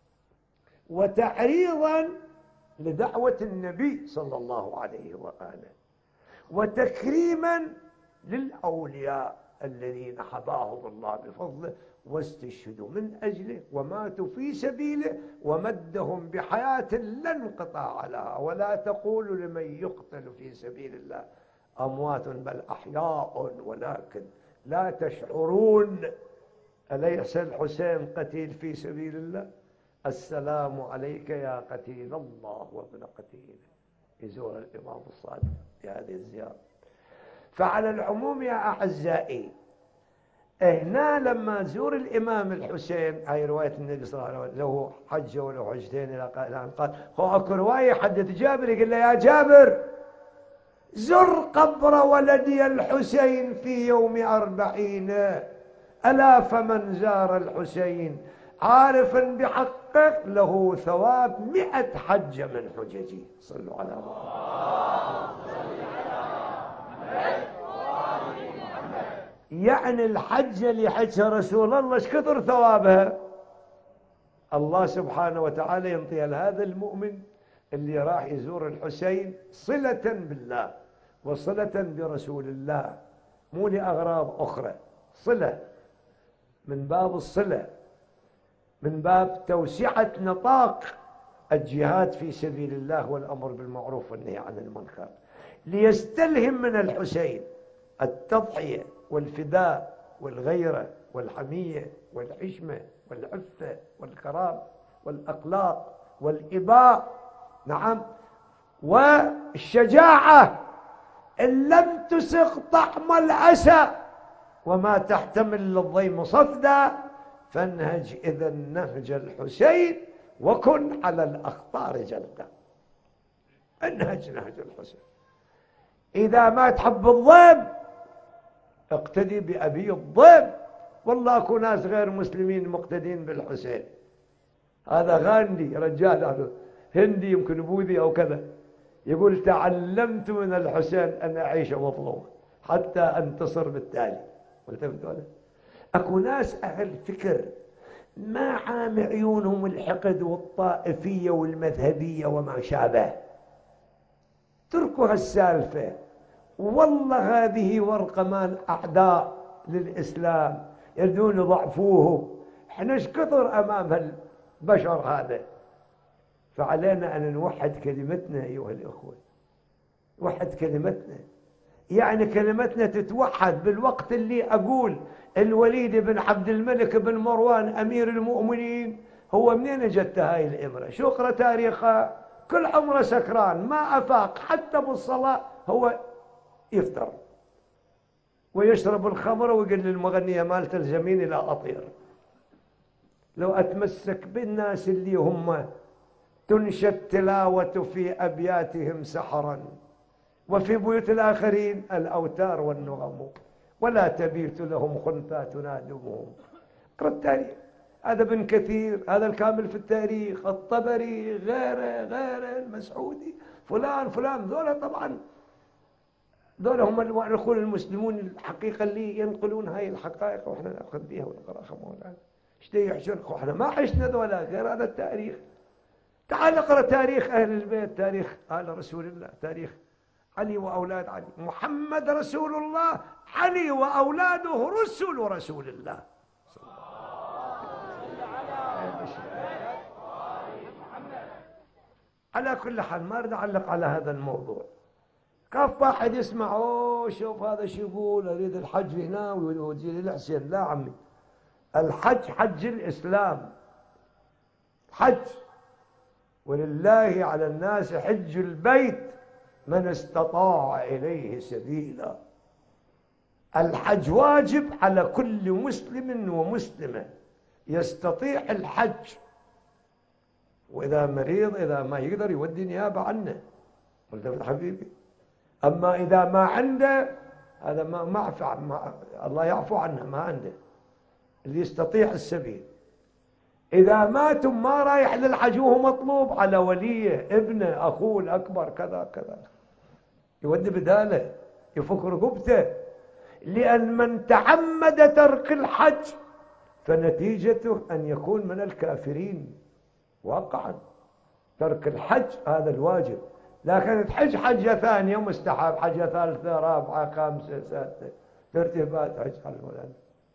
وتعريضا لدعوه النبي صلى الله عليه واله وتكريما للأولياء الذين حباهم الله بفضله واستشهدوا من أجله وماتوا في سبيله ومدهم بحياة لا انقطاع لها. ولا تقولوا لمن يقتل في سبيل الله أموات بل أحياء ولكن لا تشعرون. أليس الحسين قتيل في سبيل الله؟ السلام عليك يا قتيل الله وابن قتيل. يزور الإمام الصادق في هذه الزيارة. فعلى العموم يا أعزائي، هنا لما تزور الإمام الحسين، هاي رواية النبي صلى الله عليه وسلم، له حجة وله حجتين إلى قائل قال هو أكو رواية حدث جابر يقول له يا جابر زر قبر ولدي الحسين في يوم أربعين، ألا فمن زار الحسين عارفا بحقه له ثواب مئة حجة من حججه. صلوا على محمد. يعني الحجة اللي حجها رسول الله ايش كثر ثوابها؟ الله سبحانه وتعالى ينطيها لهذا المؤمن اللي راح يزور الحسين صلة بالله وصلة برسول الله، مو لأغراض أخرى، صلة من باب الصلة، من باب توسعة نطاق الجهاد في سبيل الله والأمر بالمعروف والنهي عن المنكر، ليستلهم من الحسين التضحية والفداء والغيرة والحمية والحشمة والعفة والكرام والأخلاق والإباء، نعم، والشجاعة إن لم تسق طعم الأسى وما تحتمل للضيم صفدا فانهج إذا نهج الحسين وكن على الأخطار جلدا. انهج نهج الحسين. إذا ما تحب الضيم اقتدي بأبي الضيم. والله اكو ناس غير مسلمين مقتدين بالحسين. هذا غاندي رجال هذا هندي يمكن بوذي أو كذا، يقول تعلمت من الحسين أن أعيش مظلوما حتى أنتصر بالتالي. والتفتوا له أكو ناس أهل فكر ما عام عيونهم الحقد والطائفية والمذهبية وما شابه، تركوا هالسالفة. والله هذه ورقة مال أعداء للإسلام يريدون يضعفوه. احنا ايش كثر أمام هالبشر هذا. فعلينا أن نوحد كلمتنا أيها الأخوة، نوحد كلمتنا. يعني كلمتنا تتوحد بالوقت اللي أقول الوليد بن عبد الملك بن مروان أمير المؤمنين هو منين جت هاي الإمرة؟ شو اقرأ تاريخها؟ كل عمره سكران ما أفاق، حتى بالصلاة هو يفطر ويشرب الخمر ويقول للمغنية مال تلزميني لا أطير. لو أتمسك بالناس اللي هم تنشى التلاوة في أبياتهم سحرا وفي بيوت الآخرين الأوتار والنغم ولا تبيت لهم خنثى تنادمهم. اقرأ التاريخ، هذا ابن كثير، هذا الكامل في التاريخ، الطبري، غيره غيره، المسعودي، فلان فلان، ذولا طبعا ذولا هم الأخوة المسلمون الحقيقة اللي ينقلون هاي الحقائق وإحنا نأخذ بها ونقرأها. مولانا ايش دي يحشرك؟ وإحنا ما عشنا ذولا غير هذا التاريخ. تعال اقرأ تاريخ أهل البيت، تاريخ آل رسول الله، تاريخ علي وأولاد علي. محمد رسول الله، علي وأولاده رسل رسول الله. على كل حال ما أريد أعلق على هذا الموضوع. كيف واحد يسمع أوه شوف هذا شو يقول أريد الحج هنا ويجي لي الحسين. لا عمي، الحج حج الإسلام، حج ولله على الناس حج البيت من استطاع إليه سبيلا. الحج واجب على كل مسلم ومسلمة يستطيع الحج، وإذا مريض إذا ما يقدر يودي نيابة عنه، قلت حبيبي. أما إذا ما عنده هذا ما ما, ما الله يعفو عنه، ما عنده اللي يستطيع السبيل. إذا مات ما رايح للحج وهو مطلوب على وليه، ابنه، أخوه الأكبر، كذا كذا، يودي بداله، يفك رقبته. لأن من تعمد ترك الحج فنتيجته أن يكون من الكافرين واقعا. ترك الحج هذا الواجب، لكن تحج حجة ثانية مستحب، حجة ثالثة رابعة خامسة سادسة ترتيبات حج على المولان.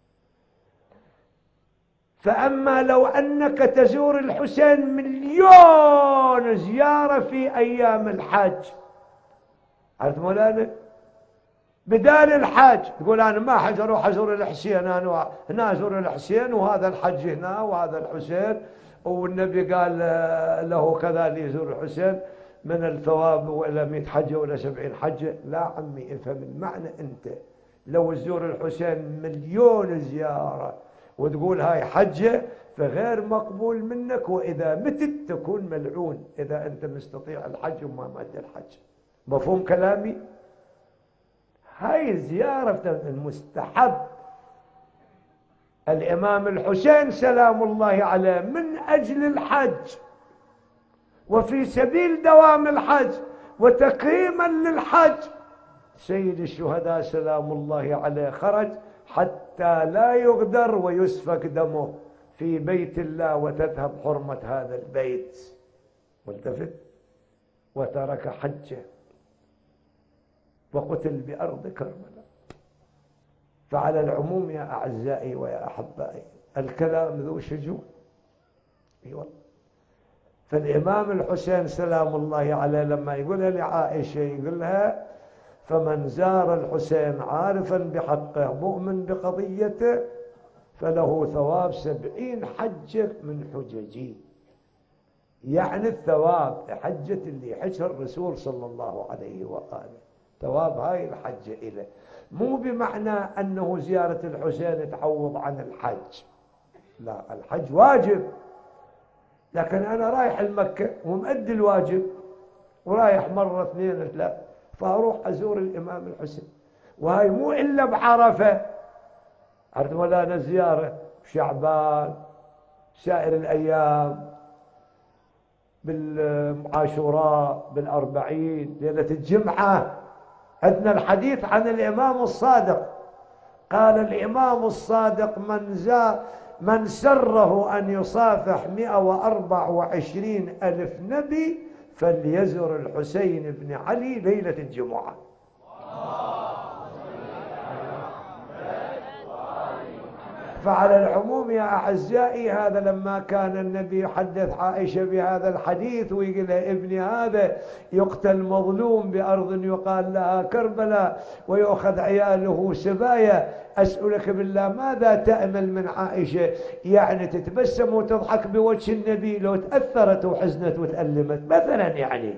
فأما لو أنك تزور الحسين مليون زيارة في أيام الحج، عرفت مولانا؟ بدال الحج تقول أنا ما حج أروح أزور الحسين، أنا هنا أزور الحسين وهذا الحج هنا وهذا الحسين، والنبي قال له كذا اللي يزور الحسين من الثواب ولا مئة حجة ولا سبعين حجة. لا عمي، افهم المعنى. أنت لو تزور الحسين مليون زيارة وتقول هاي حجة فغير مقبول منك، وإذا متت تكون ملعون إذا أنت مستطيع الحج وما مات الحج. مفهوم كلامي؟ هاي زيارة المستحب. الإمام الحسين سلام الله عليه من أجل الحج وفي سبيل دوام الحج وتكريما للحج سيد الشهداء سلام الله عليه خرج حتى لا يغدر ويسفك دمه في بيت الله وتذهب حرمة هذا البيت. ملتفت، وترك حجه وقتل بأرض كربلاء. فعلى العموم يا أعزائي ويا أحبائي الكلام ذو شجون. اي والله. فالإمام الحسين سلام الله عليه لما يقولها لعائشة يقول لها فمن زار الحسين عارفا بحقه مؤمن بقضيته فله ثواب سبعين حجة من حججي. يعني الثواب حجة اللي حجها الرسول صلى الله عليه وآله، ثواب هاي الحجة إله، مو بمعنى أنه زيارة الحسين تعوض عن الحج. لا، الحج واجب، لكن أنا رايح المكة ومؤدي الواجب ورايح مرة اثنين ثلاثة فأروح أزور الإمام الحسين، وهي مو إلا بعرفة. عرفت ولا أنا زيارة بشعبان سائر الأيام بالعاشوراء بالأربعين ليلة الجمعة. عندنا الحديث عن الإمام الصادق قال الإمام الصادق من زار من سره أن يصافح مئة وأربعة وعشرين ألف نبي فليزر الحسين بن علي ليلة الجمعة. فعلى العموم يا أعزائي هذا لما كان النبي يحدث عائشة بهذا الحديث ويقول لها ابني هذا يقتل مظلوم بأرض يقال لها كربلاء ويأخذ عياله سبايا، أسألك بالله ماذا تأمل من عائشة؟ يعني تتبسم وتضحك بوجه النبي لو تأثرت وحزنت وتألمت مثلا، يعني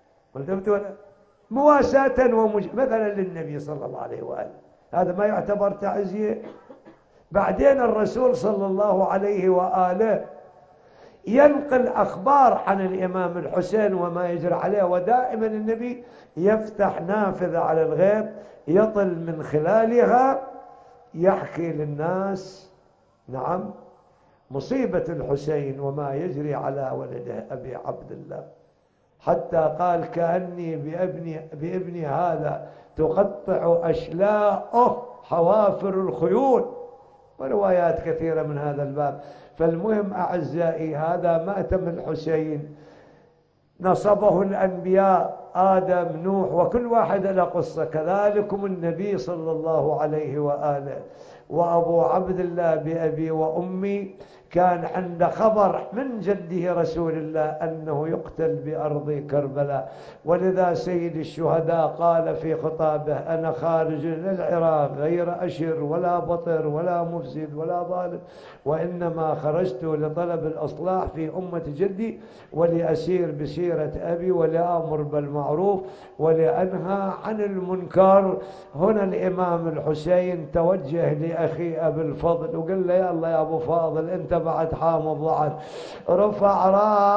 مواساة ومج... مثلا للنبي صلى الله عليه وآله، هذا ما يعتبر تعزية؟ بعدين الرسول صلى الله عليه وآله ينقل أخبار عن الإمام الحسين وما يجري عليه، ودائما النبي يفتح نافذة على الغيب يطل من خلالها يحكي للناس نعم مصيبة الحسين وما يجري على ولده أبي عبد الله، حتى قال كأني بابني, بابني هذا تقطع أشلاءه حوافر الخيول، وروايات كثيرة من هذا الباب. فالمهم أعزائي هذا مأتم الحسين نصبه الأنبياء آدم نوح وكل واحد له قصة. كذلكم النبي صلى الله عليه وآله وأبو عبد الله بأبي وأمي كان عنده خبر من جده رسول الله أنه يقتل بأرض كربلاء، ولذا سيد الشهداء قال في خطابه: أنا خارج للعراق غير أشر ولا بطر ولا مفسد ولا ظالم، وإنما خرجت لطلب الإصلاح في أمة جدي ولأسير بسيرة أبي ولأمر بالمعروف ولأنهى عن المنكر. هنا الإمام الحسين توجه لأخي أبي الفضل وقال له: يا الله يا أبو فاضل، أنت بعد حامض ضعف، رفع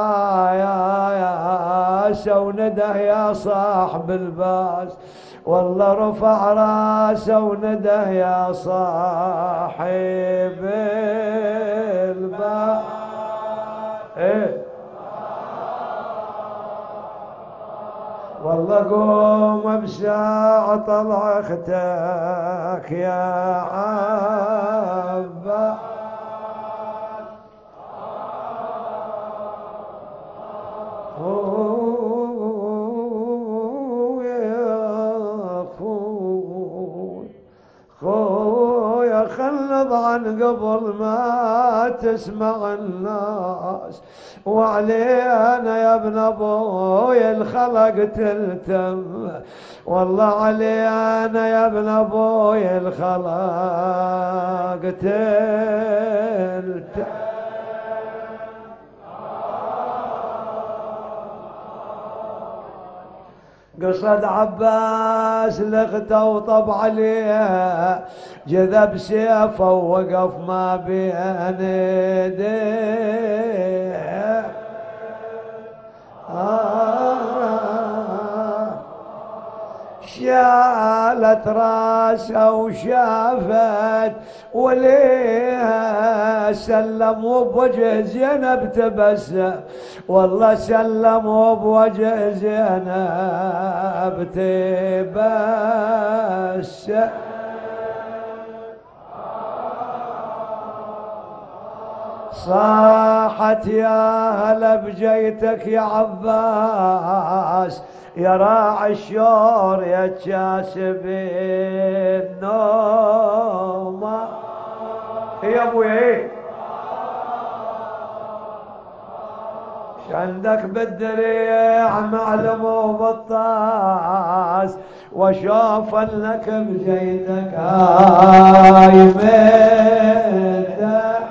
راسه ونده يا صاحب الباس، والله رفع راسه ونده يا صاحب الباس. إيه والله قوم بساعة طلع اختك يا عباس، يا خوي خويا خلض عن قبل ما تسمع الناس، وعلينا يا ابن ابوي الخلق تلتم، والله علينا يا ابن ابوي الخلق تلتم. قصد عباس لغته وطب عليه، جذب سيفه ووقف ما بين يديه. آه شالت راسه وشافت وليها سلم وبوجه زينب تبسم، والله سلم وبوجه زينب تبسم. صاحت يا هلا بجيتك يا عباس، يا راعي الشور يا كاسب النوم. يا ابوي عندك بالدريع معلم وبطاس، وشوف انك بجيتك هاي ميته.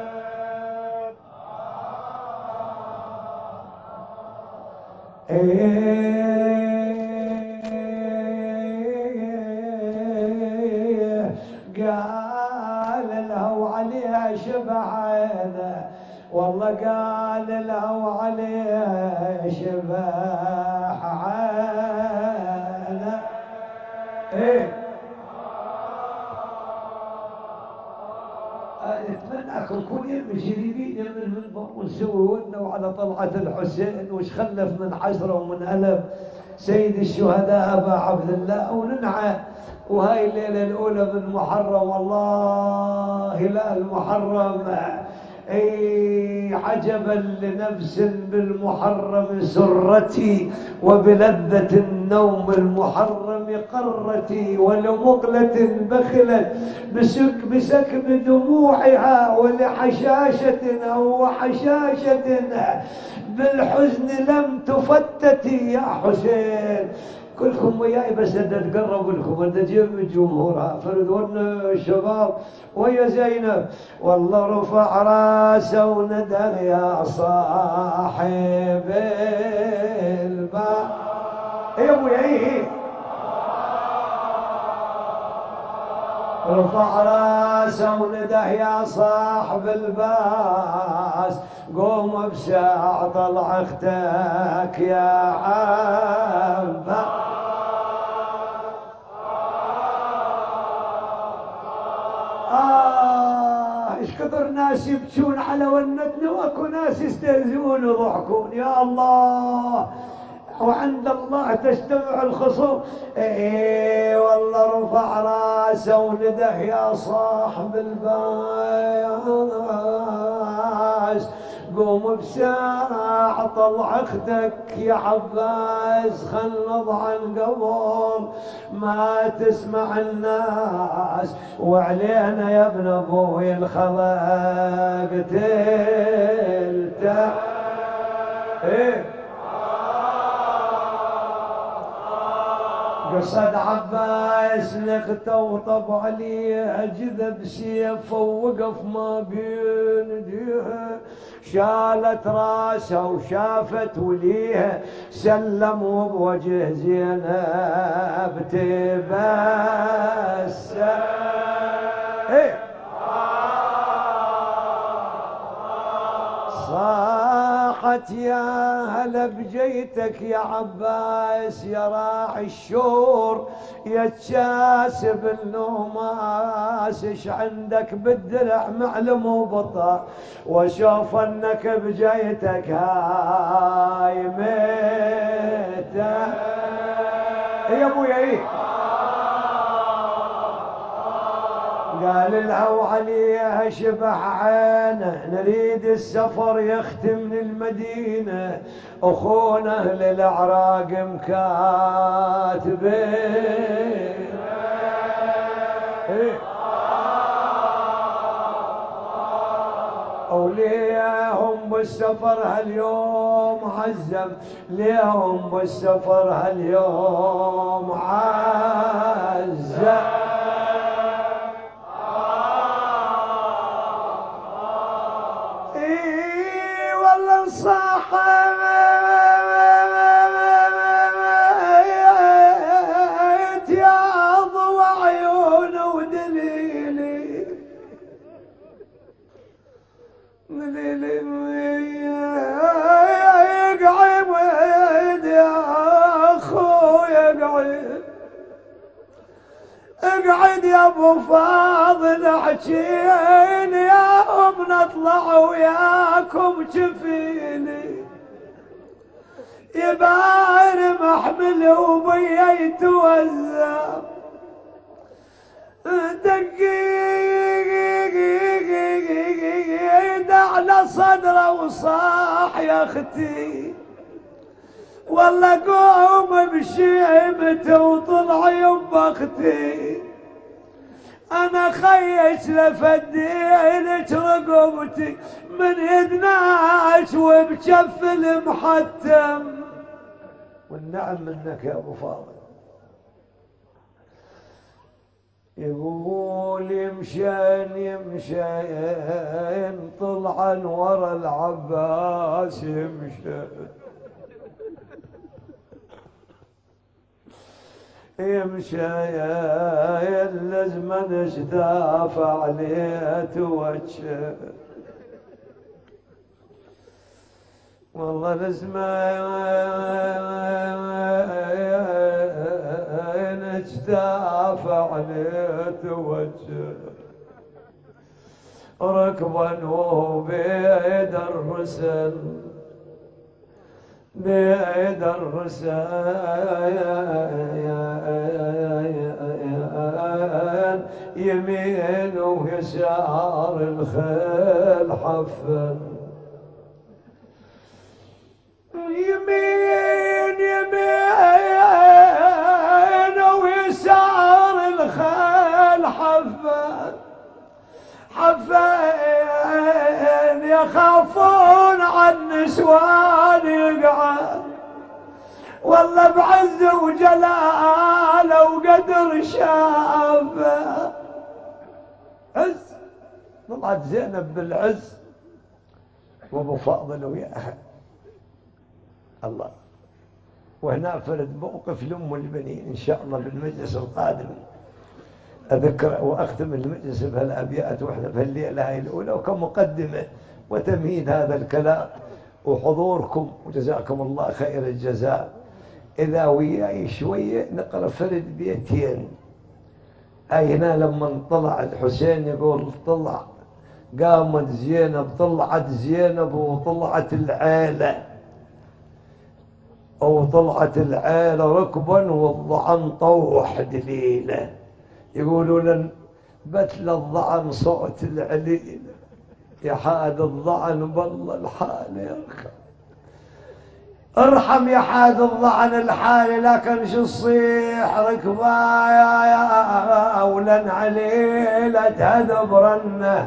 قال له عليها شبح عينه، والله قال له عليها شبح عينه. ايه اتمنى نكون المجرمين من منبر ونسوي ودنا على طلعة الحسين وش خلف من حسرة ومن ألم سيد الشهداء أبا عبد الله، وننعى. وهاي الليلة الأولى من محرم، والله لا المحرم اي عجبا لنفس بالمحرم سرتي، وبلذة النوم المحرم قرتي، ولمقلة بخلت بسك بسكب دموعها، ولحشاشة أو حشاشة بالحزن لم تفتتي يا حسين. كلكم وياي بس اتقرب لكم، انت جيب الجمهور فردون الشباب ويا زينب. والله رفع راسه وندى يا صاحب الباب. يا ابوي ايه رفع راسه وندى يا صاحب الباس، قوم بساعة طلع اختك يا عباس. آه إيش كثر ناس يبكون على ونتنا، واكو ناس يستهزئون ويضحكون. يا الله، وعند الله تجتمع الخصوم. ايه والله رفع راسه ونده يا صاحب الباس، قوم بساعة طلع اختك يا عباس خلض عن قبر ما تسمع الناس وعلينا يا ابن ابوي الخلق تلتع ايه قصد عباس لخته وطب عليها جذب سيفه ووقف ما بين ايديها شالت راسها وشافت وليها سلموا بوجه زينب تبسم ايه صاحت يا هلا بجيتك يا عباس يا راعي الشور يا تشاسب النوماس ايش عندك بالدرع معلم وبطا واشوف انك بجيتك هاي ميتة يا ابويا ايه قال الهو عليها شبح عينه نريد السفر يختم من المدينة أخونا أهل الأعراق مكاتبين وليهم بالسفر هاليوم عزم ليهم بالسفر هاليوم عزم صحيت يا ضوى عيونه ودليلي دليلي يقعد يا اخويا اقعد اقعد يا ابو فاضل احكين يا ام نطلع وياكم جفيني يبان محمل وبيا يتوزع دقيق على صدره وصاح يا اختي والله قوم بشيمته وطلع يما اختي انا خيش لفدينك رقبتي من اذناك وبجف المحتم والنعم منك يا ابو فاضل يقول يمشين يمشين طلعا ورا العباس يمشين يمشين لازم نشدافع عليه توجه والله لازم نشدافع عليه توجه ركبا وبيد الرسل بيد الرسل يمين ويسار الخيل حفل يمين يمين ويسار الخيل حفل حفين يخافون عن نسوان يقعد والله بعز وجلاله وقدر شافه عز طلعت زينب بالعز وابو فاضل وياها الله وهنا فرد موقف لأم البنين إن شاء الله بالمجلس القادم أذكر وأختم المجلس بهالأبيات وإحنا في الليلة هاي الأولى وكمقدمة وتمهيد هذا الكلام وحضوركم وجزاكم الله خير الجزاء. إذا وياي شوية نقرأ فرد بيتين. أي هنا لما طلع الحسين يقول طلع قامت زينب طلعت زينب وطلعت العيلة وطلعت العيلة ركبا والضعن طوح دليله يقولون بتل الضعن صوت العليل يا حاد الضعن بالله الحال يرحم، ارحم يا حاد الضعن الحال، لكن شو الصيح ركبايا يا ولن عليلة هدبرنه،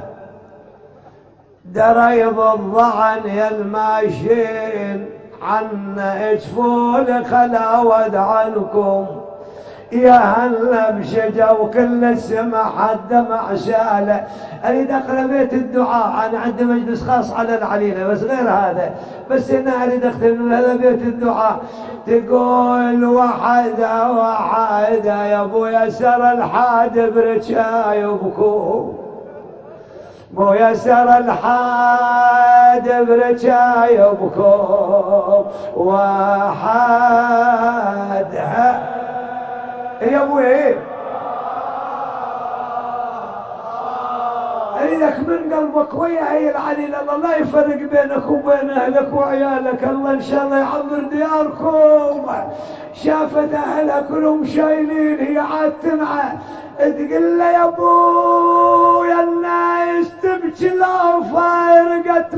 دريض الضعن يا الماشين عنا اجفول خلا ود عنكم، يا هلا بشجا وكل السما حد مع شاله. اريد اقرا بيت الدعاء، انا عندي مجلس خاص على العليله بس غير هذا، بس انا اريد اختم هذا بيت الدعاء. تقول وحده وحده يا ابو يسر الحاد برجايبكم، بو يسر الحاد برجايبكم وحدها يا ابو ايه، اريدك من قلبك ويا هي العليل، الله لا يفرق بينك وبين اهلك وعيالك، الله ان شاء الله يعمر دياركم. شافت اهلها كلهم شايلين، هي عاد تنعى تقول له يا ابويا الناس تبكي لو فارقت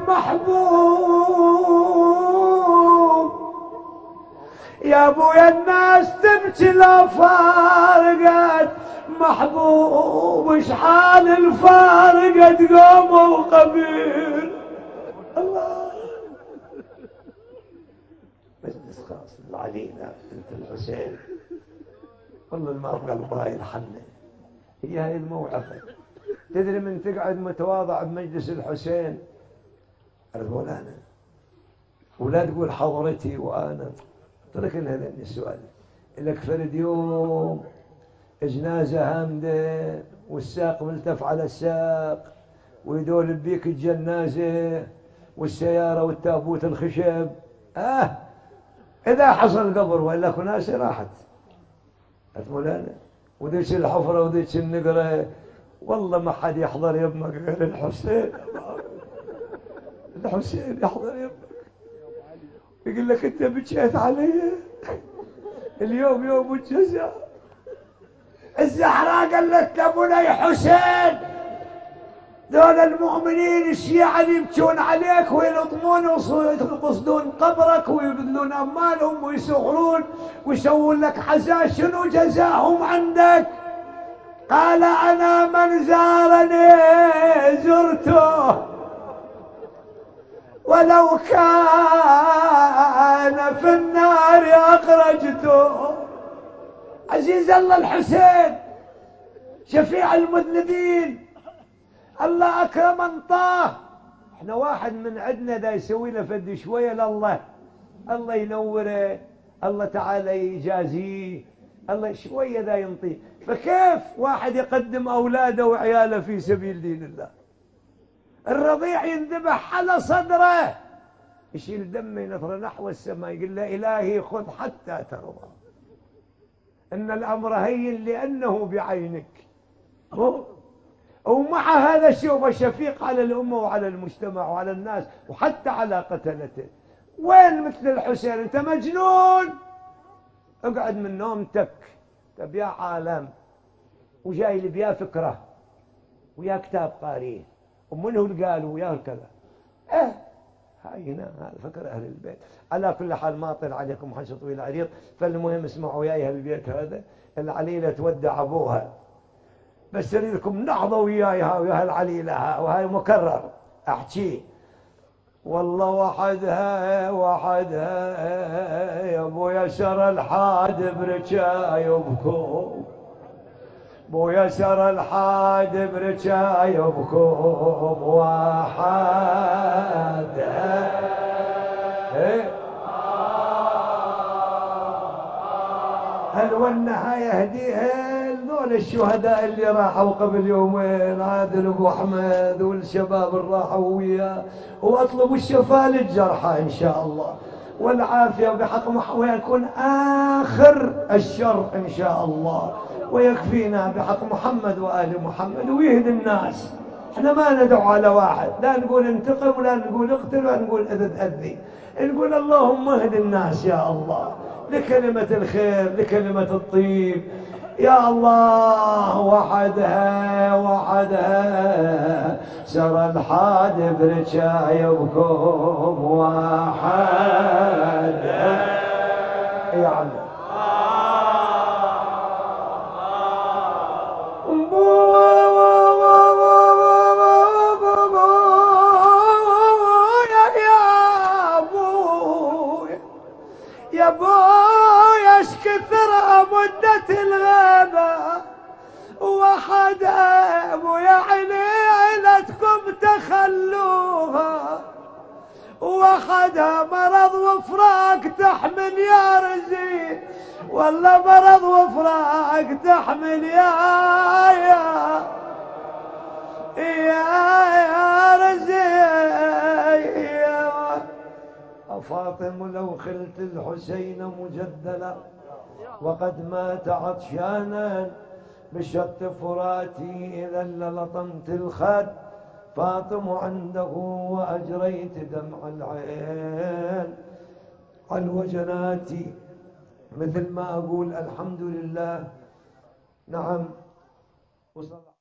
محبوب، يا ابويا الناس تبكي لو فارقت محبوب، وش حال الفارقت قوم وقبيل. الله مجلس خاص العليلة بنت الحسين، والله المرأة قلبها ينحنن، هي هاي الموعظة. تدري من تقعد متواضع بمجلس الحسين مولانا ولا تقول حضرتي وانا، تركنا هذا السؤال لك فرد يوم جنازة هامدة والساق ملتف على الساق ويدول بيك الجنازة والسيارة والتابوت الخشب، اه اذا حصل قبر ولا كناس راحت مولانا، وديش الحفرة وديش النقرة، والله ما حد يحضر يمك غير الحسين. الحسين يحضر يمك يقول لك انت بجيت علي اليوم يوم الجزاء. الزهراء قال لك ابونا حسين دول المؤمنين الشيعة يبكون عليك ويلطمون ويقصدون قبرك ويبذلون اموالهم ويسخرون ويسوون لك حزا، شنو جزاهم عندك؟ قال انا من زارني زرته ولو كان في النار اخرجته. عزيز الله الحسين شفيع المذنبين، الله اكرم انطاه. احنا واحد من عندنا دا يسوي له فد شويه لله، الله ينوره، الله تعالى يجازيه، الله شويه دا ينطيه. فكيف واحد يقدم اولاده وعياله في سبيل دين الله؟ الرضيع ينذبح على صدره، يشيل دمه ينطر نحو السماء يقول له إلهي خذ حتى ترضى، إن الأمر هين لأنه بعينك. ومع هذا الشوف الشفيق على الأمة وعلى المجتمع وعلى الناس وحتى على قتلته. وين مثل الحسين؟ أنت مجنون، اقعد من نومتك تبيا عالم وجاي لي بيا فكرة ويا كتاب قاريه ومنه اللي قالوا وياه كذا. اه هاي هنا هذا فكر اهل البيت. على كل حال ما اطيل عليكم حش طويل عريض، فالمهم اسمعوا وياي هالبيت هذا. العليله تودع ابوها، بس اريدكم نحظوا وياها ويا العليله، وهاي مكرر احكي. والله وحدها وحدها يا ابو يسر الحاد برجايبكم، بو يسر الحاد برجايبكم وحدها. هل والنهاية هديها ذول الشهداء اللي راحوا قبل يومين، عادل ابو احمد والشباب اللي راحوا وياه، واطلبوا الشفاء للجرحى ان شاء الله والعافيه بحق محمد، ويكون اخر الشر ان شاء الله، ويكفينا بحق محمد وآل محمد ويهدي الناس. احنا ما ندعو على واحد، لا نقول انتقم ولا نقول اقتل ولا نقول اذا تأذي، نقول اللهم اهد الناس يا الله لكلمة الخير لكلمة الطيب. يا الله وحدها وحدها سر الحاد برجايبكم وحدها يا الله يا بويا اش كثر مدة الغابة وحد ابويا عيني عيلتكم تخلوها وحدها مرض وفراق تحمل يا رزي والله مرض وفراق تحمل يا يا يا, يا رزي يا فاطم لو خلت الحسين مجدلا وقد مات عطشانا بشط فراتي إذا للطمت الخد فاطم عنده وأجريت دمع العين عن وجناتي مثل ما أقول الحمد لله. نعم وصل